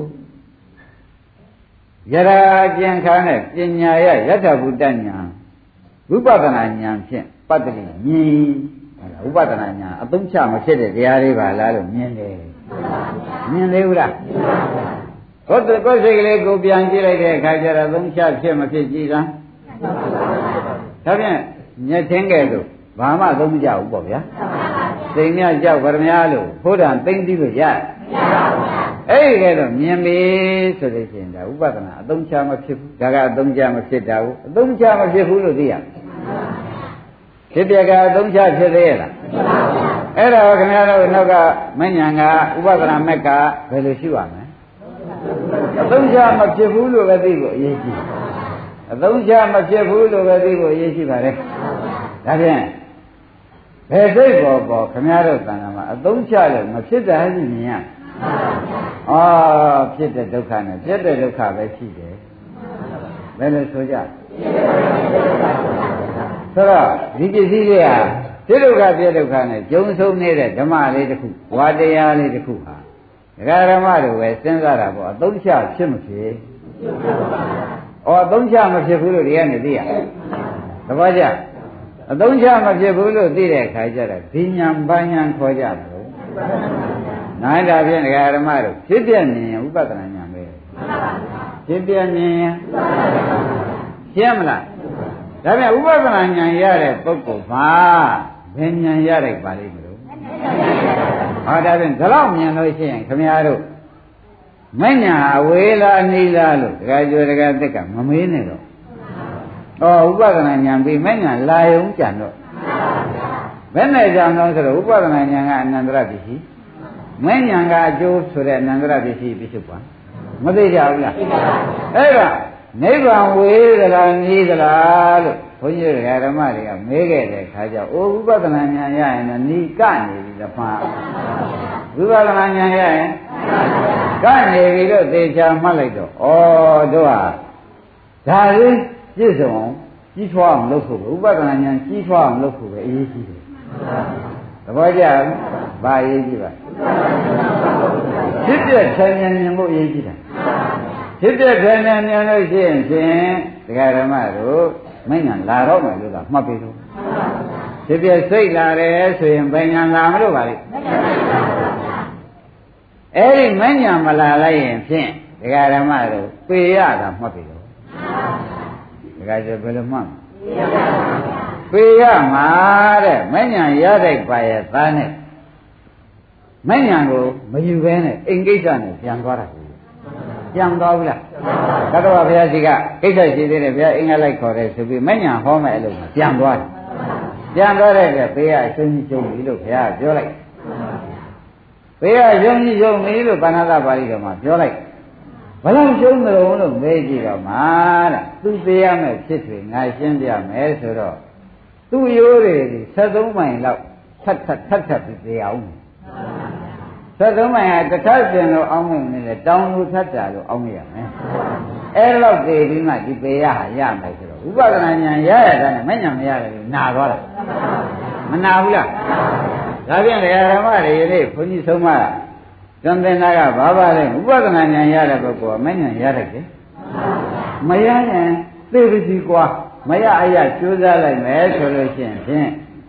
ယရာကျင်ခါနဲ့ပညာရယတ္ထဗုဒ္ဓဉာဏ်ဝိပဿနာဉာဏ်ဖြင့်ပတ္တိမြင်ဝိပဿနာဉာဏ်အသုံးချမဖြစ်တဲ့တရားလေးပါလားလို့မြင်တယ်မြင်သေးဘူးလားဟုတ်တယ်ကိုယ်စိတ်ကလေးကိုပြန်ကြည့်လိုက်တဲ့အခါကျတော့သုံးချဖြစ်မဖြစ်ကြည့်တာဒါဖြင့်ညက်ချင်းကဲလို့ဘာမှသုံးမကြဘူးပေါ့ဗျာစိတ်မြကြောက်ဗရမများလို့ဘုရားသိမ့်ပြီးလို့ရတယ်အဲ့ဒီကဲတော့မြင်ပြီဆိုလို့ရှိရင်ဒါဥပဒနာအသုံးချမဖြစ်ဘူးဒါကအသုံးချမဖြစ်တာဘူးအသုံးချမဖြစ်ဘူးလို့သိရဖြစ်ပြကအသုံးချဖြစ်သေးရဲ့လားအဲ့ဒါခင်ဗျားတို့နောက်ကမဉ္ဇဏ်ကဥပဒနာမက်ကဘယ်လိုရှိပါမလဲအသုံးချမဖြစ်ဘူးလို့ပဲသိဖို့အရေးကြီးအသုံးချမဖြစ်ဘူးလို့ပဲသိဖို့အရေးကြီးပါတယ်ဒါဖြင့်ဘယ်စိတ်ပေါ်ပေါ်ခမည်းတော်တဏ္ဍာမှာအသုံးချလို့မဖြစ်တာရှိမြင်ရအော်ဖြစ်တဲ့ဒုက္ခနဲ့ဖြစ်တဲ့ဒုက္ခပဲရှိတယ်ဘယ်လိုဆိုကြဆိုတော့ဒီပစ္စည်းတွေကဖြစ်ဒုက္ခဖြစ်ဒုက္ခနဲ့ကြုံဆုံးနေတဲ့ဓမ္မလေးတစ်ခုဝါတရားလေးတစ်ခုဟာဒကာဓမ္မတို့ပဲစဉ်းစားတာပေါ့အသုံးချဖြစ်မဖြစ်ဩအသုံးချမဖြစ်ဘူးလို့ဒီကနေသိရသဘောကျအသုံးချမဖြစ်ဘူးလို့သိတဲ့အခါကျတော့ဒီညာပညာခေါ်ကြတယ်လို့နိုင်တာဖြင့်ဒကာဓမ္မတို့ဖြစ်ပြမြင်ရင်ဥပဒနာညာပဲဖြစ်ပြမြင်ရင်ရှင်းမလားဒါပြန်ဥပဒနာညာရတဲ့ပုဂ္ဂိုလ်မှာဘယ်ညာရတဲ့ပါလိမ့်မလို့ဟောဒါဖြင့်ဒီလောက်မြင်လို့ရှိရင်ခမည်းတော်မညာအဝေးလားနီးလားလို့ဒကာကျော်ဒကာသက်ကမမေးနဲ့တော့ဩဥပဒနာဉာဏ်ပြီးမညာလာယုံကြံတော့ဘယ်နဲ့ကြောင့်လဲဆိုတော့ဥပဒနာဉာဏ်ကအနန္တရပစ္စည်းမညာကအကျိုးဆိုတဲ့အနန္တရပစ္စည်းပြစ္ဆုတ်ပါမသိကြဘူးလားအဲ့ဒါနိဗ္ဗာန်ဝေးသလားနီးသလားလို့ဘုန်းကြီးတွေကဓမ္မတွေကမေးခဲ့တဲ့ခါကျအိုးဥပဒနာဉာဏ်ရရင်တော့နီးကနေပြီလားမှာဝိပဿနာဉာဏ်ရရင်ကနေပြီလို့သေချာမှတ်လိုက်တော့ဩတို့ဟာဒါလေးပြည့်စုံကြီးထွားအောင်လုပ်ဖို့ဥပဒနာဉာဏ်ကြီးထွားအောင်လုပ်ဖို့ပဲအရေးကြီးတယ်သဘောကျလားဘာအရေးကြီးပါဖြစ်ပြဆယ်ဉာဏ်ဉာဏ်ကိုအရေးကြီးတာဖြစ်ပြဆယ်ဉာဏ်ဉာဏ်လို့ရှိရင်ဖြင့်ဒကာဓမ္မတို့မဉဏ်လာတော့မယ်လို့ကမှတ်ပြီးတော့ဖြစ်ပြစိတ်လာတယ်ဆိုရင်ဘယ်ဉာဏ်လာမလို့ပါလိမ့်အဲ့ဒီမဉဏ်မလာလိုက်ရင်ဖြင့်ဒကာဓမ္မတို့ပေရတာမှတ်ပြီးတော့ဒကာကျဘယ်လိုမှတ်ပေရမှာတဲ့မဉဏ်ရတဲ့ပါရဲ့သားနဲ့မဉဏ်ကိုမယူဘဲနဲ့အိမ်ကိစ္စနဲ့ပြန်သွားတာပြန်သွားဘူးလားသတ္တဝါဘုရားရှိခိုးကိစ္စရှိသေးတယ်ဘုရားအင်္ဂလိုက်ခေါ်တယ်ဆိုပြီးမဉဏ်ဟောမဲ့အလုပ်မှာပြန်သွားတယ်ပြန်သွားတဲ့အတွက်ဘေးကအရှုံးကြီးရှုံးပြီလို့ဘုရားပြောလိုက်ဘေးကရှုံးကြီးရှုံးပြီလို့ပါဏာသပါဠိတော်မှာပြောလိုက်ဘယ်လောက်ရှုံးမလို့လို့မေးကြည့်တော့မှတဲ့သူသေးရမယ်ဖြစ်တွေငါရှင်းပြမယ်ဆိုတော့သူ့ရိုးတွေဆက်သုံးမိုင်လောက်ထပ်ထပ်ထပ်ထပ်ပြီးသေးအောင်ဆက်သုံးမိုင်ကတစ်ထပ်ပြင်လို့အောင်းနေတယ်တောင်းလို့ထပ်တာလို့အောင်းရမယ်အဲ့လောက်သေးပြီးမှဒီပေရဟာရမယ်ဆိုတော့ဥပဒနာဉာဏ်ရရတာနဲ့မဉဏ်မရတယ်လို့နာသွားတာမနာဘူးလားဒါပြန်ဓမ္မတွေဒီဘုန်းကြီးဆုံးမသံသနာကဘာပါလဲဥပဒနာဉာဏ်ရတဲ့ပုဂ္ဂိုလ်ကမဉဏ်ရတတ်တယ်မရရင်သိပစီကွာမရအရကြိုးစားလိုက်မယ်ဆိုလို့ရှိရင်ဖြင့်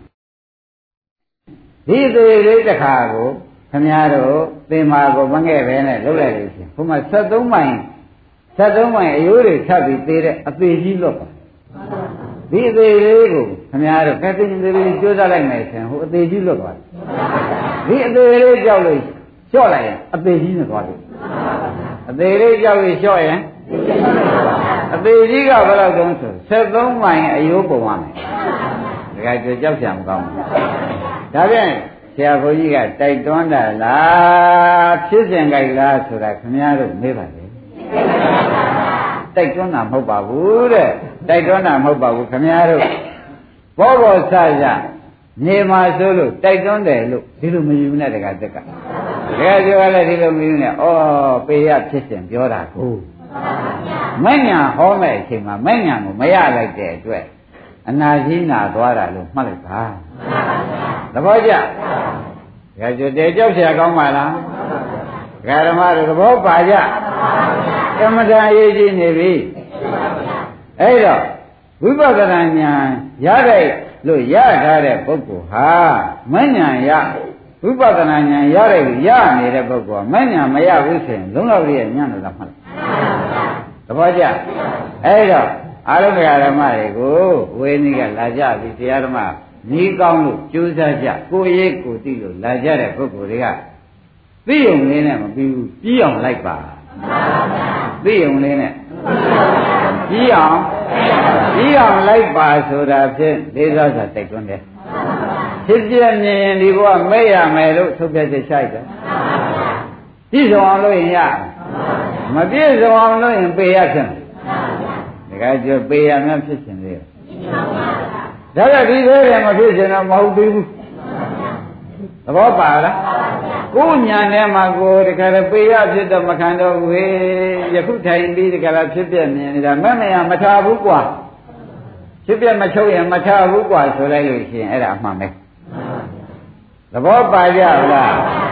ဒီသေးလေးတစ်ခါကိုခင်ဗျားတို့သင်္မာကိုမငဲ့ပဲနဲ့လုပ်လိုက်လို့ရှိရင်ဘုမဆက်သုံးမိုင်ဆက်သုံးမိုင်အယိုးတွေထပ်ပြီးသေးတဲ့အသေးကြီးလွတ်ပါဒီအသေးလေးကိုခင်ဗျားတို့ကဲသိရင်သေးလေးကြိုးစားလိုက်မယ်ဆိုရင်ဟိုအသေးကြီးလွတ်သွားတယ်ဒီအသေးလေးကြောက်လို့လျှော့လိုက်ရင်အသေးကြီးနဲ့သွားတယ်အသေးလေးကြောက်ပြီးလျှော့ရင်အသေးကြီးကဘယ်လောက်တုံးဆိုဆက်သုံးမိုင်အယိုးပုံရမယ်ဒါကကြကြောက်ကြမကောင်းဘူးဒါဖြင့်ဆရာဘုန်းကြီးကတိုက်တွန်းတာလားဖြစ်စဉ်ကြိုက်လားဆိုတာခင်ဗျားတို့မေးပါလေတိုက်တွန်းတာမဟုတ်ပါဘူးတဲ့တိုက်တွန်းတာမဟုတ်ပါဘူးခင်ဗျားတို့ဘောဘောဆရနေမှာဆိုလို့တိုက်တွန်းတယ်လို့ဒီလိုမယူနဲ့တကတက်ကတကယ်ပြောရလဲဒီလိုမယူနဲ့ဩပေရဖြစ်စဉ်ပြောတာကိုမဉဏ်ဟောမဲ့အချိန်မှာမဉဏ်ကိုမရလိုက်တဲ့အတွက်အနာကြီးနာသွားတာလို့မှတ်လိုက်ပါသဘောကျတကယ်ကြတဲ့ကြောက်เสียကောင်းပါလားဓမ္မတို့သဘောပါကြကမ္မဋ္ဌာန်းအရေးကြီးနေပြီအဲ့တော့ဝိပဿနာဉာဏ်ရတဲ့လို့ရထားတဲ့ပုဂ္ဂိုလ်ဟာမဉဏ်ရဝိပဿနာဉာဏ်ရတဲ့လို့ရနေတဲ့ပုဂ္ဂိုလ်ကမဉဏ်မရဘူးဆိုရင်လုံးလောက်ရဲ့ဉာဏ်တော့မှတ်သဘောကျအဲ့တော့အာရုံဓမ္မတွေကိုဝေနိကလာကြပြီတရားဓမ္မနီးကောင်းလို့ကြိုးစားကြကိုယ်ရေးကိုသိလို့လာကြတဲ့ပုဂ္ဂိုလ်တွေကသိုံလေးနဲ့မပြီးဘူးပြီးအောင်လိုက်ပါသိုံလေးနဲ့ပြီးအောင်ပြီးအောင်လိုက်ပါဆိုတာဖြင့်လေးစားစွာတိုက်တွန်းတယ်ဖြစ်ပြမြင်ရင်ဒီဘဝမဲ့ရမယ်လို့ထုတ်ပြချက်ရှိုက်တယ်ပြည့်စုံအောင်လို့ရင်ရမပြည့်စုံအောင်လို့ရင်ပေရဖြစ်မယ်ဒါကကြပေရများဖြစ်ရှင်သေးတယ်ဒါကဒီသေးတယ်မဖြစ်ရှင်တော့မဟုတ်သေးဘူးသဘောပါလားကိုယ်ညာထဲမှာကိုယ်တခါတည်းပေရဖြစ်တော့မခံတော့ဘူးဟေးယခုထိုင်ပြီးတခါလားဖြစ်ပြမြင်နေတာမမရမထားဘူးကွာဖြစ်ပြမချုပ်ရင်မထားဘူးကွာဆိုလိုက်လို့ရှိရင်အဲ့ဒါအမှန်ပဲသဘောပါကြလား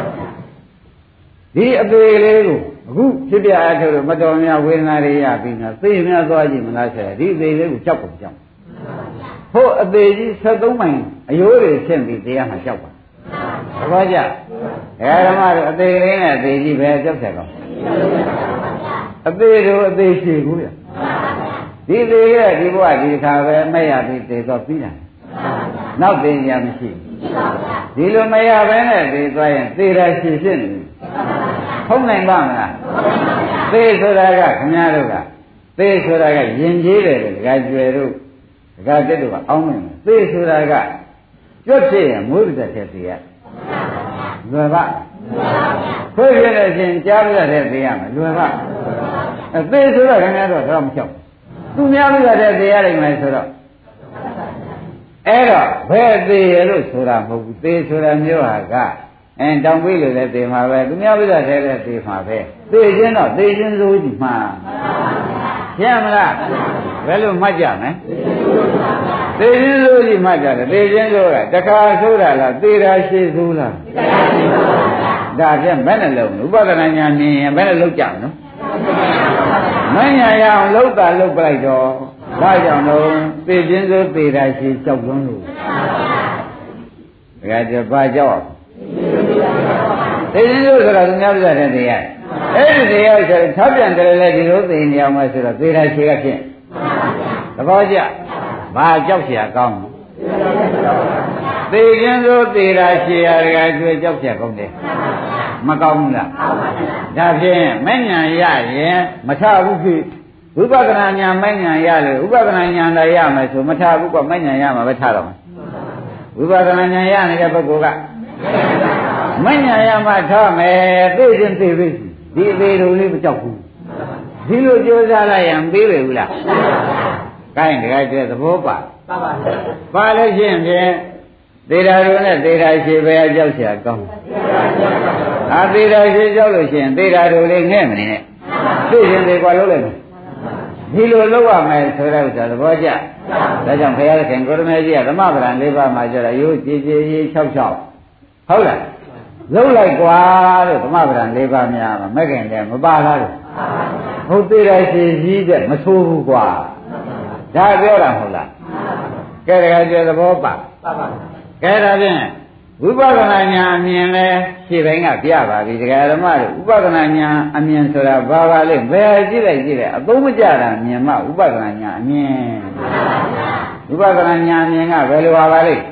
ဒီအပေလေးကိုအခုဖြစ်ပြအထုလို့မတော်များဝေဒနာတွေရပြီးတော့သိများသွားကြည့်မလားဆိုရင်ဒီအပေလေးကိုကြောက်ကုန်ကြောက်ဖို့အပေကြီးဆက်သုံးမိုင်အယိုးတွေဆင့်ပြီးတရားမှကြောက်ပါသဘောကျဓမ္မတို့အသေးလေးနဲ့အသေးကြီးပဲကြောက်ကြကောအသေးတို့အသေးရှိဘူးရဒီသေးရဲ့ဒီဘဝဒီခါပဲမဲ့ရပြီးသေတော့ပြီးတာနောက်သိရမရှိဒီလိုမရဘဲနဲ့သေသွားရင်သေတာရှိဖြစ်နေထုံးနိုင်ပါမလားသေဆိုတာကခင်ဗျားတို့ကသေဆိုတာကယဉ်ကျေးတယ်တကယ်ကျွယ်တို့တကယ်တက်တို့ကအောင်းနေတယ်သေဆိုတာကကျွတ်ဖြစ်ရင်မွေးပြတ်တဲ့သေရလွယ်ပါခွေးပြတဲ့ရှင်ကြားပြတဲ့သေရမယ်လွယ်ပါအသေးဆိုတော့ခင်ဗျားတို့တော့မချောက်သူများပြတဲ့သေရနိုင်မယ်ဆိုတော့အဲ့တော့ဘယ်သေးရလို့ဆိုတာမဟုတ်ဘူးသေဆိုတာမျိုးဟာကအဲတောင်ပေးလို့လည်းသေမှာပဲသူများပြတဲ့လည်းသေမှာပဲသေခြင်းတော့သေခြင်းစိုးကြီးမှာရှင်းမလားဘယ်လိုမှတ်ကြမလဲသေခြင်းဆိုကြီးမှတ်ကြတယ်သေခြင်းဆိုတာတခါဆိုတာလားသေတာရှိဆိုးလားဒါဖြင့်ဘယ်နဲ့လုံးဥပဒနာညာနေရင်ဘယ်နဲ့လုံးကြမလို့မညာရအောင်လုံးတာလုံးပလိုက်တော့ဒါကြောင့်လို့သေခြင်းဆိုသေတာရှိကြောက်လုံးလို့ဒါကြဘာကြောက်သေခြင်းဆိုဆိုတာသူများပြတဲ့တရားအဲ့ဒီတရားဆိုထပ်ပြန်တယ်လေဒီလိုသိနေအောင်မယ်ဆိုတော့သေတာရှိကဖြင့်သဘောကျဘာကြောက်เสียကောင်းသေခြင်းဆိုသေတာရှိရတကယ်ကျွေးကြောက်เสียကောင်းတယ်မကောင်းဘူးလားဒါဖြင့်မဉ္ဇဏ်ရရင်မထဘူးဖြစ်ဝိပဿနာဉာဏ်မဉ္ဇဏ်ရလေဥပဒနာဉာဏ်လည်းရမယ်ဆိုမထဘူးကမဉ္ဇဏ်ရမှာပဲထတော့မယ်ဝိပဿနာဉာဏ်ရနေတဲ့ပုဂ္ဂိုလ်ကမဉ္ဇဏ်ရမှထမယ်သိခြင်းသိပြီဒီအသေးတို့လေးမကြောက်ဘူးဒီလိုကြိုးစားလိုက်ရင်ပြီးပြီဘူးလားကိုင်းတကယ်ကျသဘောပါပါလို့ရှိရင်ဖြင့်သေတာတို့နဲ့သေတာရှိပဲကြောက်เสียကောင်းအာသေတာရှိကြောက်လို့ရှိရင်သေတာတို့လေးငဲ့မနေနဲ့သိရင်လေကွာလုံးလိုက်မယ်ဒီလိုလုပ်ရမယ်ဆိုတဲ့ဥစ္စာသဘောကျဒါကြောင့်ဘုရားခင်ကိုရမေကြီးကသမဗရံ၄ပါးမှာကျတော့ရိုးကြည်ကြည်ကြီး၆၆ဟုတ်လားလုံးလိုက်ကွာလို့သမဗရံ၄ပါးများမှာမဲ့ခင်လည်းမပါလားလို့ဟုတ်သေးတယ်ရှိကြီးတဲ့မဆိုးဘူးကွာဒါပြောတာမဟုတ်လားကဲတကယ်ကျသဘောပါကဲဒါဖြင့်ဝိပဿနာဉာဏ်အမြင်လဲရှင်းပိုင်းကပြပါပြီတရားဓမ္မတို့ဥပဒနာဉာဏ်အမြင်ဆိုတာဘာပါလဲဘယ်ကြည့်လိုက်ကြည့်လိုက်အသုံးမကျတာမြင်မှဥပဒနာဉာဏ်အမြင်ဥပဒနာဉာဏ်အမြင်ကဘယ်လိုပါပါလဲ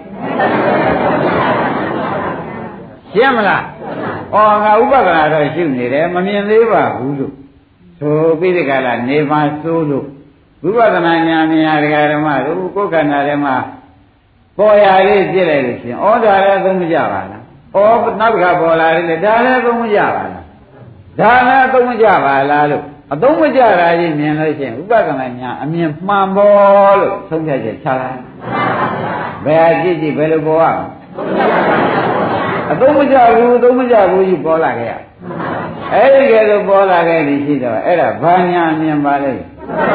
ရှင်းမလားဩငါဥပဒနာတော့ရှုနေတယ်မမြင်သေးပါဘူးလို့ဆိုပြီးဒီကလာနေပါသိုးလို့ဝိပဿနာဉာဏ်မြင်ရတရားဓမ္မတို့ကိုယ်ခန္ဓာထဲမှာပေါ်ရလေးပြည့်လိုက်လို့ရှင်ဩဒါလည်းသုံးမကြပါလားဩနောက်ကပေါ်လာတယ်ဒါလည်းသုံးမကြပါလားဒါလည်းသုံးမကြပါလားလို့အသုံးမကြတာကြီးမြင်လို့ရှင်ဥပဒနာညာအမြင်မှန်ပေါ်လို့သုံးဖြတ်ချက်ချတာဘယ်အကြည့်ကြည့်ဘယ်လိုပေါ်ရအသုံးမကြဘူးသုံးမကြဘူးကြီးပေါ်လာခဲ့ရအဲ့ဒီကဲဆိုပေါ်လာခဲ့ပြီရှိတော့အဲ့ဒါဘာညာမြင်ပါလဲ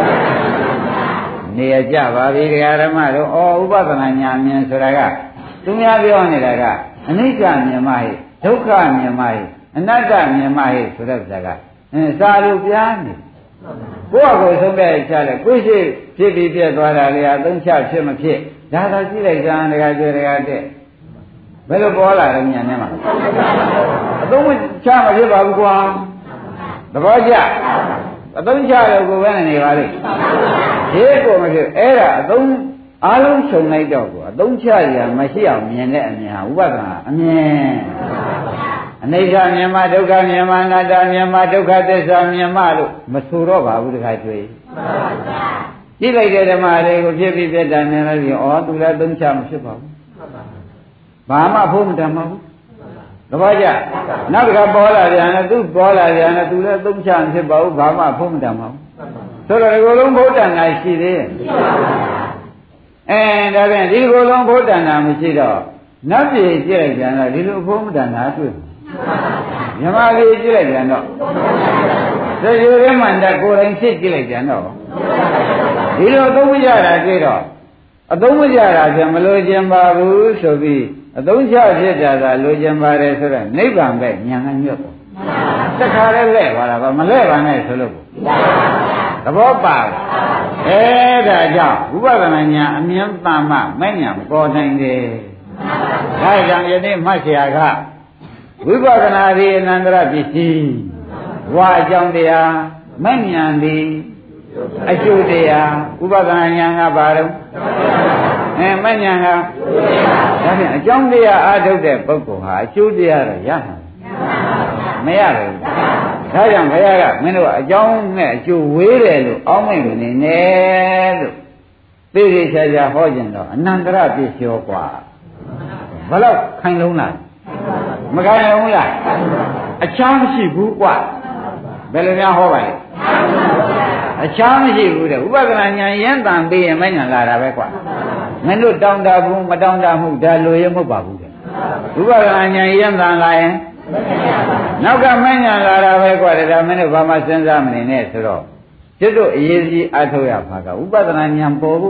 နေရကြပါပြီတရားဓမ္မတို့ဩဥပဒနာညာမြင်ဆိုတာကသူများပြောနေတာကအနိစ္စမြင်မှဟိဒုက္ခမြင်မှဟိအနတ္တမြင်မှဟိဆိုတဲ့စကားအင်းစာလိုပြားနေကိုယ့်အကိုဆုံးတဲ့ချတယ်ကိုရှိဖြစ်ပြီးပြက်သွားတာလေအသုံးချဖြစ်မဖြစ်ဒါသာကြည့်လိုက်ကြတကယ်ကြွယ်တကယ်တဲ့ဘယ်လိုပေါ်လာလဲညာထဲမှာအသုံးချမဖြစ်ပါဘူးကွာသဘောကျအသုံးချလို့ကိုယ်ပဲနေပါလိမ့်ဒီကိုမဖြစ်အဲ့ဒါအသုံးအားလုံးခြုံလိုက်တော့ကိုအသုံးချရမရှိအောင်မြင်တဲ့အမြင်ဟာဥပဒနာအမြင်အနိစ္စမြင်မှဒုက္ခမြင်မှအနတ္တမြင်မှဒုက္ခသစ္စာမြင်မှလို့မဆိုတော့ပါဘူးတခါတွေ့ကြည့်လိုက်တဲ့ဓမ္မတွေကိုဖြစ်ပြီးပြတ်တာမြင်လို့ဩသူလည်းသုံးချမဖြစ်ပါဘူးဘာမှဖို့မတတ်ပါဘူးသဘောကျနောက်တစ်ခါပေါ်လာပြန်တယ်သူပေါ်လာပြန်တယ်သူလည်းသုံးချမဖြစ်ပါဘူးဘာမှဖို့မတတ်ပါဘူးဆိုတော့ဒီလိုလုံးဘုဒ္ဓနာရှိသေးရဲ့အဲဒါပြန်ဒီလိုလုံးဘုဒ္ဓနာမရှိတော့နတ်ပြည်ကြည့်လိုက်ပြန်တော့ဒီလိုဘုဒ္ဓနာတွေ့မြမကြီးကြည့်လိုက်ပြန်တော့သေရရမန္တကိုယ်တိုင်ဖြစ်ကြည့်လိုက်ပြန်တော့ဒီလိုသုံးမကြတာတွေ့တော့အသုံးမကြတာပြန်မလို့ခြင်းပါဘူးဆိုပြီးအသုံးချဖြစ်တာကလိုခြင်းပါတယ်ဆိုတော့နိဗ္ဗာန်ပဲညာငညွတ်ပေါ့တခါလဲလဲပါလားမလဲပါနဲ့ဆိုလို့သဘောပါအဲဒါကြောင့်ဝိပဿနာဉာဏ်အမြင်တမ်းမှမဲ့ဉာဏ်ပေါ်နိုင်တယ်ဒါကြောင့်ယနေ့မှတ်เสียကဝိပဿနာဒီအနန္တရပစ္စည်းဝါအကြောင်းတရားမဲ့ဉာဏ်ဒီအကျိုးတရားဥပဒနာဉာဏ်ကဘာလို့အဲမဲ့ဉာဏ်ကဒါဖြင့်အကြောင်းတရားအားထုတ်တဲ့ပုဂ္ဂိုလ်ဟာအကျိုးတရားတော့ရမှာမရဘူးဒါကြောင့်ဘုရားကမင်းတို့အကြောင်းနဲ့အကျိုးဝေးတယ်လို့အောင်းမိတ်မနေနဲ့လို့သိသိချာချာဟောကျင်တော့အနန္တရပစ္စယောกว่าဘယ်တော့ခိုင်လုံးလားမခိုင်လုံးလားအချမ်းမရှိဘူးกว่าဘယ်လိုများဟောပါလဲအချမ်းမရှိဘူးတဲ့ဥပဒနာဉာဏ်ရမ်းတန်ပြီးရင်မဉာဏ်လာတာပဲกว่าမင်းတို့တောင်းတဘူးမတောင်းတမှုဒါလိုရမဟုတ်ပါဘူးတဲ့ဥပဒနာဉာဏ်ရမ်းတန်လာရင်နောက်ကမဉဏ်လာတာပဲกว่าဒါမင်းတို့ဘာမှစဉ်းစားမနေနဲ့ဆိုတော့ကျွတ်တို့အရေးကြီးအထောက်ရမှာကဥပဒနာဉာဏ်ပေါ်ဖို့ပဲ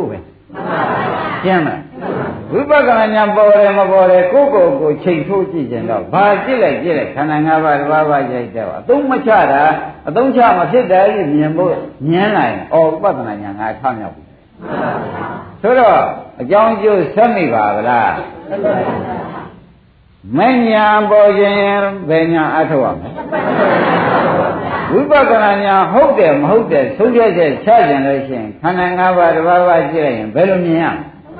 ရှင်းမလားဝိပဿနာဉာဏ်ပေါ်တယ်မပေါ်တယ်ကိုယ့်ကိုယ်ကိုချိန်ထိုးကြည့်ကြတော့ဘာကြည့်လိုက်ကြည့်လိုက်ခန္ဓာ၅ပါးတစ်ပါးပါးရိုက်တော့အသုံးမချတာအသုံးချမဖြစ်တယ်လို့မြင်ဖို့မြင်လိုက်ဩဝိပဿနာဉာဏ်ငါထောက်မြောက်ပြီဆိုတော့အကြောင်းကျိုးဆက်မိပါဗလားမဉာဏ်ပေါ်ခြင်းဘယ်ဉာဏ်အထောက်ရမလဲဝိပဿနာဉာဏ်ဟုတ်တယ်မဟုတ်တယ်သုံးချက်ချက်ချကြင်လို့ရှိရင်ခန္ဓာ၅ပါးတစ်ပါးပါးကြည့်လိုက်ရင်ဘယ်လိုမြင်ရ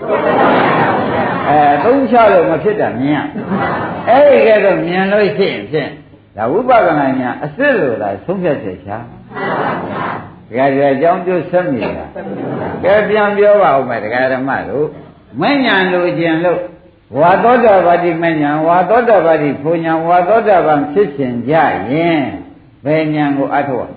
အဲသုံးချလို့မဖြစ်တာမြင်ရအဲ့ဒီကဲတော့မြင်လို့ရှိရင်ဖြင့်ဒါဝိပဿနာဉာဏ်အစ်စ်လို့လားသုံးချက်ချက်ချဒါကြအကြောင်းကျိုးဆက်မိတာကဲပြန်ပြောပါဦးမယ်တရားဓမ္မတို့မဉဏ်လိုခြင်းလို့ဝါသောတာပတိမဉဏ်ဝါသောတာပတိဖွဉဏ်ဝါသောတာပန်ဖြစ်ခြင်းကြရင်ဘယ်ဉာဏ်ကိုအထောက်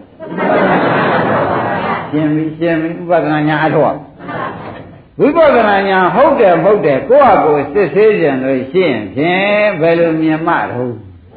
ရှင်းပြီရှင်းပြီဥပဒနာဉာဏ်အထောက်ဝိပဿနာဉာဏ်ဟုတ်တယ်မဟုတ်တယ်ကိုယ့်ဟာကိုယ်စစ်ဆေးကြလို့ရှိရင်ဖြင့်ဘယ်လိုမြင်မှတော့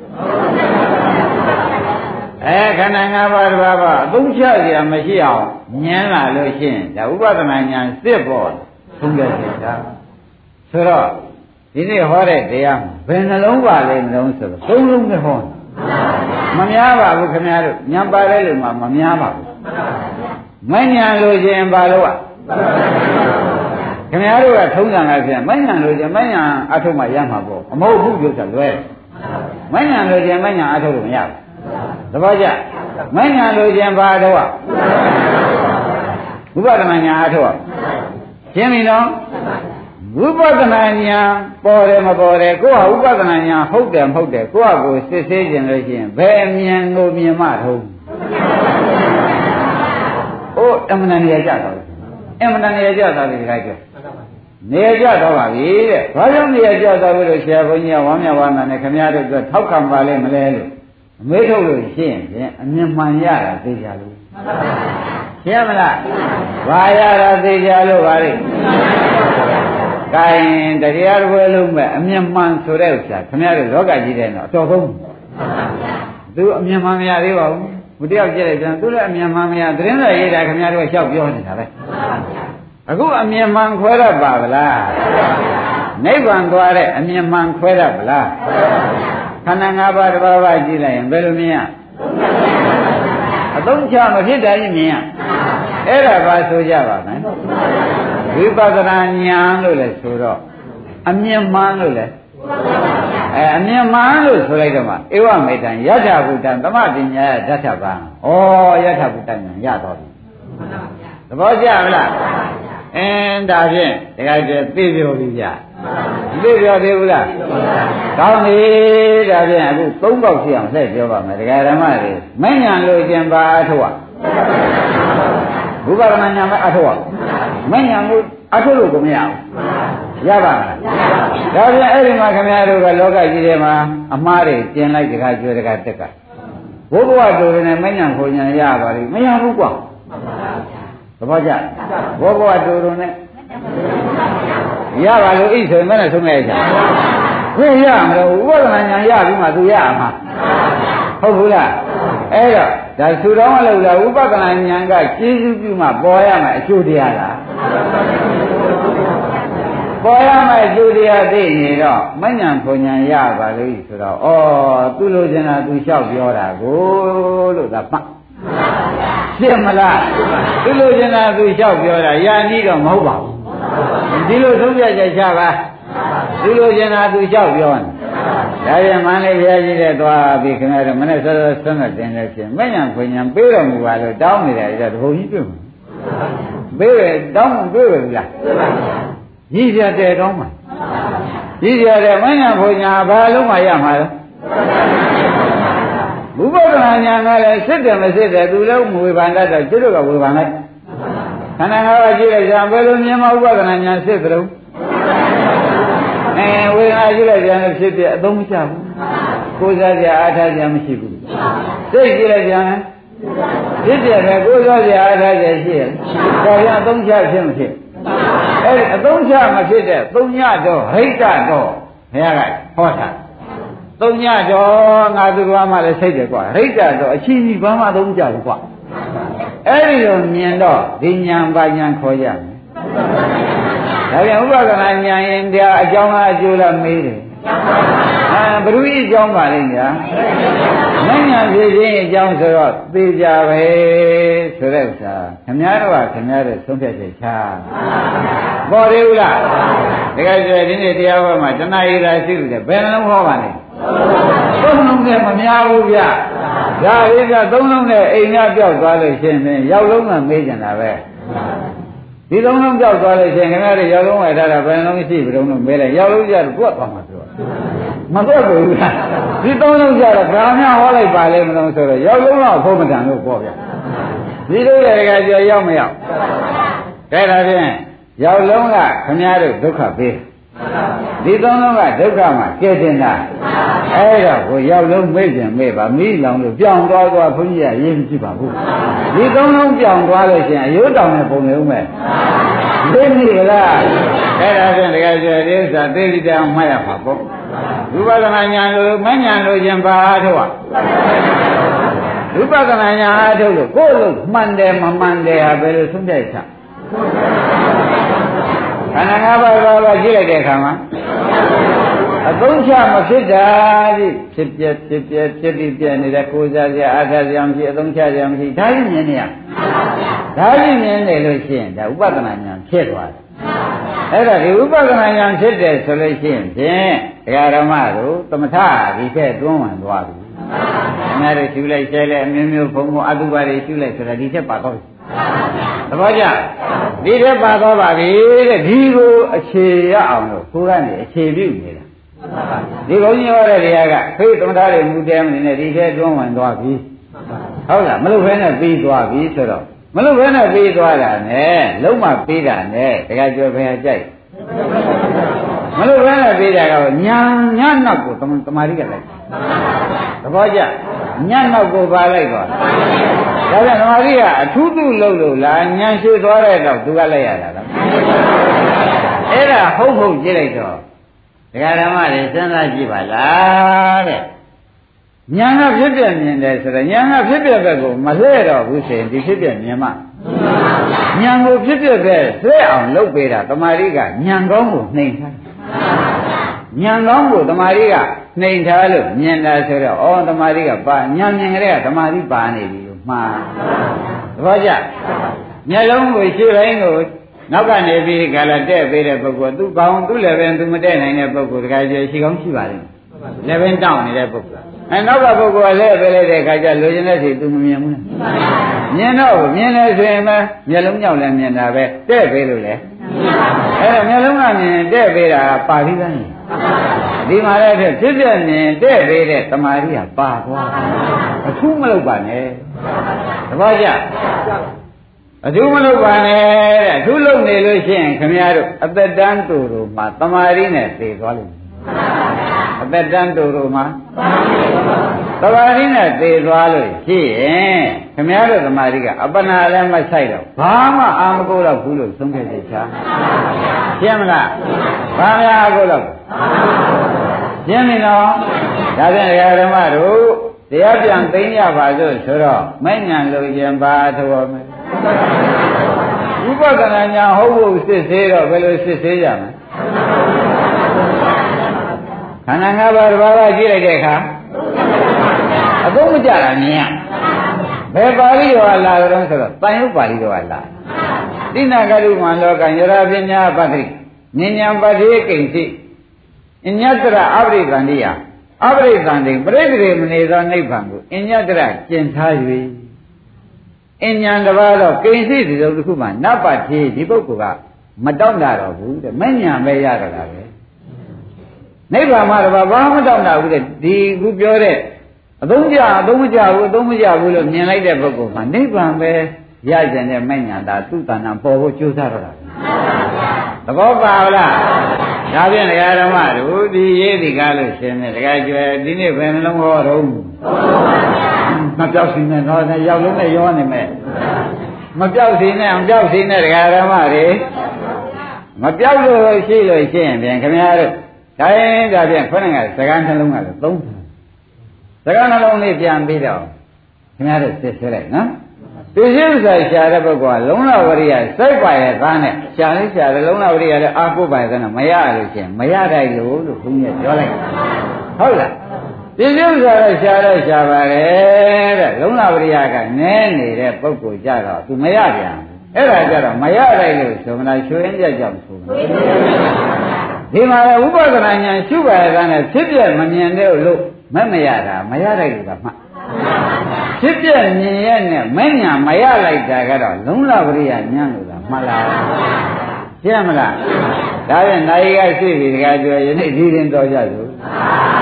အဲခန္ဓာ၅ပါးတစ်ပါးပါအသုံးချစရာမရှိအောင်ဉာဏ်လာလို့ရှိရင်ဒါဥပဒနာဉာဏ်စစ်ပေါ်သုံးရတဲ့တာဆိုတော့ဒီနေ့ဟောတဲ့တရားဘယ်နှလုံးပါလဲမလုံးဆိုတော့သုံးလုံးနဲ့ဟောမများပါဘူးခင်ဗျားတို့ဉာဏ်ပါလဲလို့မှမများပါဘူးမဉဏ်လို့ခြင်းပါလို့อ่ะခင်ဗျားတို့ကထုံးစံလာပြန်မဉဏ်လို့ခြင်းမဉဏ်အထုံးမှရမှာပေါ့အမဟုတ်ဘူးလို့ဆိုလွဲမဉဏ်လို့ခြင်းမဉဏ်အထုံးလို့မရဘူးသဘောကျမဉဏ်လို့ခြင်းပါတော့อ่ะဝိပဿနာဉာဏ်အထုံးရှင်းပြီနော်ဝိပဿနာဉာဏ်ပေါ်တယ်မပေါ်တယ်ကိုယ့်ဟာဝိပဿနာဉာဏ်ဟုတ်တယ်မဟုတ်တယ်ကိုယ့်ဟာကိုစစ်ဆေးခြင်းလို့ရှိရင်ဘယ်အမြင်ကိုမြင်မှထုံးအိုးအမှန်တန်ရကြတော့အမှန်တန်ရကြတာဒီခိုက်ကြောနေရကြတော့ပါပြီတဲ့ဘာကြောင့်နေရကြတော့လို့ဆရာဘုန်းကြီးကဝမ်းမြောက်ဝမ်းသာနဲ့ခမရတို့ကထောက်ခံပါလေမလဲလို့အမေးထုတ်လို့ရှိရင်ဖြင့်အမြင်မှန်ရတာသိကြလို့ရှင်းမလားဘာရတာသိကြလို့ပါလေကဲတရားတော်ဝဲလုံးမဲ့အမြင်မှန်ဆိုတဲ့ဥစ္စာခမရတို့လောကကြီးတဲ့တော့အတော်ဆုံးသူအမြင်မှန်မရသေးပါဘူးဘုတရားကြည့်လိုက်ပြန်သူလည်းအမြင်မှန်မရသတင်းစာရေးတာခမရတို့ကလျှောက်ပြောနေတာပဲအခုအမြင်မှန်ခွဲရပါဗလားနိဗ္ဗာန်သွားတဲ့အမြင်မှန်ခွဲရပါလားခန္ဓာ၅ပါးတစ်ပါးပါးကြည့်လိုက်ရင်ဘယ်လိုမြင်ရအသုံးချမဖြစ်တာကြီးမြင်ရအဲ့ဒါပါဆိုကြပါမယ်ဝိပဿနာဉာဏ်လို့လည်းဆိုတော့အမြင်မှန်လို့လည်းအဲအမြင်မှန်လို့ဆိုလိုက်တော့မှဧဝမေတ္တံယထာဘုဒ္ဓံသမပညာယဓတ္ထဗံဩယထာဘုဒ္ဓံရတော့ပြီသဘောကျမလားအင်းဒါဖြင့်တခါကျသိပြောပြီဗျသိပြောသေးဘူးလားကောင်းပြီဒါဖြင့်အခုသုံးပေါက်ရှိအောင်ဆက်ပြောပါမယ်ဒကာဓမ္မတွေမဉဏ်လို့ခြင်းပါအထောက်ဘုရားမဉဏ်မအထောက်မဉဏ်ကိုအထောက်လို့ကိုမရဘူးရပါမလားဒါဖြင့်အဲ့ဒီမှာခင်ဗျားတို့ကလောကကြီးထဲမှာအမှားတွေကျင်လိုက်တခါကျွဲတခါတက်ကဘုဘဝတူတယ်နဲ့မဉဏ်ကိုဉဏ်ရပါလိမ့်မရဘူးကွာသဘောကျဘောဘဝတူတူနဲ့ရပါလို့ဣဆိုရင်မနဲ့ဆုံးလိုက်ကြဘယ်ရမလို့ဥပဒနာဉာဏ်ရပြီးမှသူရမှာဟုတ်ဘူးလားအဲ့တော့ဒါသူတော်မလို့လားဥပဒနာဉာဏ်ကကျေးဇူးပြုမှပေါ်ရမယ်အကျိုးတရားလားပေါ်ရမယ်အကျိုးတရားသိနေတော့မဉဏ်ဖွဉဏ်ရပါလို့ဆိုတော့ဩသူလိုချင်တာသူလျှောက်ပြောတာကိုလို့သာမှတ်ရှင်းမလားသူလိုချင်တာသူလျှောက်ပြောတာယာနီးတော့မဟုတ်ပါဘူးဒီလိုသုံးပြချက်ချပါသူလိုချင်တာသူလျှောက်ပြောတယ်ဒါပြန်မန္တလေးဘုရားကြီးတဲ့သွားပြီးခင်ဗျားတို့မနေ့စောစောဆွမ်းတဲ့တင်လို့ချင်းမဉဏ်ဖွဉဏ်ပေးတော်မူပါလို့တောင်းနေတယ်ဒါတဘုံကြီးတွေ့မှာပေးတယ်တောင်းပေးပဲလားကြီးပြတဲ့တောင်းမှာကြီးပြတဲ့မဉဏ်ဖွဉဏ်ဘာလုံးမှရမှာလဲဘုဗ္ဗဒနာညာကလည်းစစ်တယ်မစစ်တယ်သူလည်းဝေဖန်တတ်တော့ကျွတ်တော့ဝေဖန်လိုက်ခန္ဓာငါးပါးကြည့်လိုက်ကြဘယ်လိုမြင်မဥပဒနာညာစစ်သလုံးအဲဝေဒနာကြည့်လိုက်ကြလည်းဖြစ်ပြအသုံးမချဘူးကိုယ်စားကြအားထားကြမရှိဘူးစိတ်ကြည့်လိုက်ကြဖြစ်ပြတယ်ကိုယ်စားကြအားထားကြရှိတယ်ဒါပြန်အသုံးချဖြစ်မဖြစ်အဲဒီအသုံးချမဖြစ်တဲ့သုံးညတော့ဟိတ်တော့ဘုရားကဟောတာသုံးညတော့ငါသူတော်မှလည်းစိတ်တယ်ကွာဟိတ်တော့အချင်းကြီးဘာမှသုံးကြဘူးကွာအဲ့ဒီလိုမြင်တော့ဒီညာဘာညာခေါ်ကြမယ်ဒါပြန်ဥပဒနာဉာဏ်ရင်တရားအကြောင်းအားအကျိုးလားမေးတယ်အာဘ누구အကြောင်းပါလိမ့်ဗျာမဉဏ်ဖြစ်ခြင်းအကြောင်းဆိုတော့သိကြပဲဆိုတဲ့ဥစ္စာခင်ဗျားတို့ကခင်ဗျားတို့ဆုံးဖြတ်ချက်ချပေါ်သေးဘူးလားတကယ်ဆိုဒီနေ့တရားဟောမှာတဏှာရည်သာရှိလို့ဘယ်နှလုံးဟောပါလဲသုံးလုံးနဲ့မများဘူးဗျဒါရင်းကသုံးလုံးနဲ့အိမ်ကပြောက်သွားလို့ရှင်ရင်ရောက်လုံးကမေးကြတာပဲဒီသုံးလုံးပြောက်သွားလို့ရှင်ခင်ဗျားတို့ရောက်လုံးဝထားတာဘယ်နှလုံးရှိပြီတော့မေးလိုက်ရောက်လုံးကြတော့တွက်သွားမှာပြောမတွက်ဘူးလားဒီသုံးလုံးကြတော့ဘာမှဟောလိုက်ပါလေမလို့ဆိုတော့ရောက်လုံးတော့ဘုံမတန်လို့ပေါ့ဗျဒီလိုရကကြောရောက်မရောက်ကဲဒါဖြင့်ရောက်လုံးကခင်ဗျားတို့ဒုက္ခပေးဒီသုံးလုံးကဒုက္ခမှာကဲတင်တာအဲ့တော့ကိုရောက်လုံးမေ့ပြန်မေ့ပါမိလောင်လို့ပြောင်းသွားသွားဘုန်းကြီးကရေးမကြည့်ပါဘူးဒီသုံးလုံးပြောင်းသွားလို့ရှိရင်အယုတ်တောင်နဲ့ပုံနေဦးမယ်သိနေလားအဲ့ဒါဖြင့်တကယ်ဆိုဒီဥစ္စာသိတိတောင်မှတ်ရမှာပေါ့ဝိပဿနာဉာဏ်လို့မဉာဏ်လို့ခြင်းပါအားထုတ်อ่ะဝိပဿနာဉာဏ်အားထုတ်လို့ကိုယ်လို့မှန်တယ်မမှန်တယ်ဟာဘယ်လိုဆုံးဖြတ်ချက်ခန္ဓာ၅ပါးဘာဘာကြည့်လိုက်တဲ့အခါမှာအသုံးချမဖြစ်တာဒီဖြစ်ပြဖြစ်ပြဖြစ်ပြီးပြနေတဲ့ကိုယ်စားစရာအာသာစရာမရှိအသုံးချစရာမရှိဒါကြီးမြင်နေရဒါကြီးမြင်နေလို့ရှိရင်ဒါဥပဒနာဉာဏ်ဖြစ်သွားတယ်အဲ့ဒါဒီဥပဒနာဉာဏ်ဖြစ်တယ်ဆိုလို့ရှိရင်ဖြင့်ဒကာဓမ္မတို့သမထဒီထက်တွန်းဝင်သွားပြီခင်ဗျားတို့ရှုလိုက်ရှဲလိုက်အမျိုးမျိုးဘုံဘုံအတုပါတွေရှုလိုက်ဆိုတာဒီထက်ပါတော့သဘောကျဒီထက်ပါတော့ပါပြီတဲ့ဒီကိုအခြေရအောင်လို့ကိုယ်ကနေအခြေပြုနေတာဒီဘုန်းကြီးဟောတဲ့တရားကဖိသမထတွေမူတဲမနေနဲ့ဒီထက်တွန်းဝင်သွားပြီဟုတ်လားမလို့ဘဲနဲ့ပြီးသွားပြီဆိုတော့မလို့ဘဲနဲ့ပြီးသွားတာနဲ့လုံးမပြီးတာနဲ့တခါကျော်ဘယ်ဟာကြိုက်မလို့ဘဲနဲ့ပြီးတာကညာညာနောက်ကိုတမာရီကလိုက်သဘောကျညာနောက်ကိုပါလိုက်သွားဒါပြန်တမာရီကအထူးထူးလုံးလို့လားညာရှိသွားတဲ့တော့သူကလိုက်ရတာလားအဲ့ဒါဟုတ်ဟုတ်ကြည့်လိုက်တော့ဒကာဓမ္မတွေစဉ်းစားကြည့်ပါလားတဲ့ညာကဖြစ်ပြမြင်တယ်ဆိုတော့ညာကဖြစ်ပြဘက်ကိုမလှဲ့တော့ဘူးဆိုရင်ဒီဖြစ်ပြမြင်မှညာကိုဖြစ်ပြပဲလှဲ့အောင်လုပ်ပေးတာတမာရီကညာကောင်းကိုနှိမ်ထားညာကောင်းကိုတမာရီကနှိမ်ထားလို့မြင်တာဆိုတော့ဩတမာရီကပါညာမြင်ကြတဲ့ကတမာရီပါနေပြီလို့မှားသဘောကျမျက်လုံးကိုရှင်းတိုင်းကိုနောက်ကနေပြီးခါလာတဲ့ပေးတဲ့ပုဂ္ဂိုလ်သူကောင်းသူလည်းပဲသူမတဲ့နိုင်တဲ့ပုဂ္ဂိုလ်တခါကျရှိကောင်းရှိပါလိမ့်မယ်လည်းပဲတောင်းနေတဲ့ပုဂ္ဂိုလ်အဲနောက်ကပုဂ္ဂိုလ်ကလည်းပဲလိုက်တဲ့ခါကျလိုချင်တဲ့စီသူမမြင်ဘူးမြင်တော့မြင်တယ်ဆိုရင်ပဲမျက်လုံးကြောင့်လည်းမြင်တာပဲတဲ့ပေးလို့လေအဲတော့မျက်လုံးကမြင်တဲ့ပေးတာပါဠိသားနေဒီမှာလည်းဖြစ်ဖြစ်မြင်တဲ့ပေးတဲ့တမာရီကပါသွားအထူးမလုပ်ပါနဲ့တပည့်ကြအထူးမလုပ်ပါနဲ့တဲ့အထူးလုပ်နေလို့ရှိရင်ခင်ဗျားတို့အသက်တန်းတူတို့မှာတမာရီနဲ့သိသွားလိမ့်မယ်အသက်တန်းတူတို့မှာတမာရီနဲ့သိသွားလို့ရှိရင်ခင်ဗျားတို့တမာရီကအပနာလည်းမဆိုင်တော့ဘာမှအာမကိုတော့ဘူးလို့သုံးခဲ့သေးချာရှင်းမလားဘာများအကိုတော့ရှင်းပြီနော်ဒါဖြင့်ဓမ္မတို့တရားပြန်သိရပါစို့ဆိုတော့မဲ့ညာလို့ရင်ပါတော်မယ်ဥပဒနာညာဟုတ်ဖို့စစ်သေးတော့ဘယ်လိုစစ်သေးကြမလဲခန္ဓာ၅ပါးတစ်ပါးကကြည့်လိုက်တဲ့အခါအကုန်မကြတာမြင်ရဘယ်ပါဠိတော်ကလာကြတော့ဆိုတော့တန်ရုပ်ပါဠိတော်ကလာတိနာကရုမံလောကံယရာပညာပတ္တိဉာဏ်ဉာဏ်ပတ္တိကိဉ္စီအညတရအပရိသန္တိယအပရိသန္တိပရိသေမနေသောနိဗ္ဗာန်ကိုအညတရကျင့်ထား၍အဉ္ဉဏ်တစ်ပါးတော့ကိဉ္စီဒီလိုတစ်ခုမှနတ်ပါတိဒီပုဂ္ဂိုလ်ကမတောင့်တတော့ဘူးတဲ့မဉ္ဉဏ်ပဲရတော့တာပဲနိဗ္ဗာန်မှာတော့ဘာမှမတောင့်တဘူးတဲ့ဒီခုပြောတဲ့အသုံးကြအသုံးမကြဘူးအသုံးမကြဘူးလို့မြင်လိုက်တဲ့ပုဂ္ဂိုလ်မှာနိဗ္ဗာန်ပဲရကြတဲ့မဉ္ဉဏ်သာသူ့တဏ္ဍာပေါ်ဖို့ကြိုးစားတော့တာသဘောပါလားဒါဖြင့်ဒကာဓမ္မတို့ဒီရေးဒီကားလို့ရှင်နေဒကာကျွယ်ဒီနေ့ဘယ်နှလုံးဟောတော့မပြောက်စီနဲ့တော့ရောက်လုံးနဲ့ရောနေမယ်မပြောက်စီနဲ့အောင်ပြောက်စီနဲ့ဒကာဓမ္မတွေမပြောက်လို့ရှိလို့ရှိရင်ပြန်ခင်ဗျားတို့တိုင်းဒါဖြင့်ခေါင်းကစကားနှလုံးကလည်းသုံးစကားနှလုံးလေးပြန်ပြီးတော့ခင်ဗျားတို့စစ်ဆွဲလိုက်နော်သူရှိဥစ္စာရှာတဲ့ပုဂ္ဂိုလ်ကလုံလဝရိယစိုက်ပါရဲ့သားနဲ့ရှာလေးရှာတယ်လုံလဝရိယလည်းအာပုပ္ပါရဲ့သားနဲ့မရလို့ရှင်မရတိုက်လို့လို့ဘုန်းကြီးပြောလိုက်ဟုတ်လားသူရှိဥစ္စာလည်းရှာတော့ရှာပါလေတဲ့လုံလဝရိယကနည်းနေတဲ့ပုဂ္ဂိုလ်ကြတော့သူမရပြန်အဲ့ဒါကြတော့မရတိုက်လို့ဆိုမလားရွှေရင်းကြကြောင့်ဆိုဒီမှာလည်းဥပဒနာဉာဏ်ရှုပါရဲ့သားနဲ့ဖြစ်ပြမမြင်တဲ့လို့မမရတာမရတိုက်လို့ကမှဖြစ်ပြမြင်ရဲ့နဲ့မညာမရလိုက်တာကတော့လုံးလပရိယဉာဏ်လို့သာမှတ်လားရှင်းမလားဒါပြန်နိုင်ကရှိပြီတခါပြောယနေ့ဒီရင်တော်ကြစို့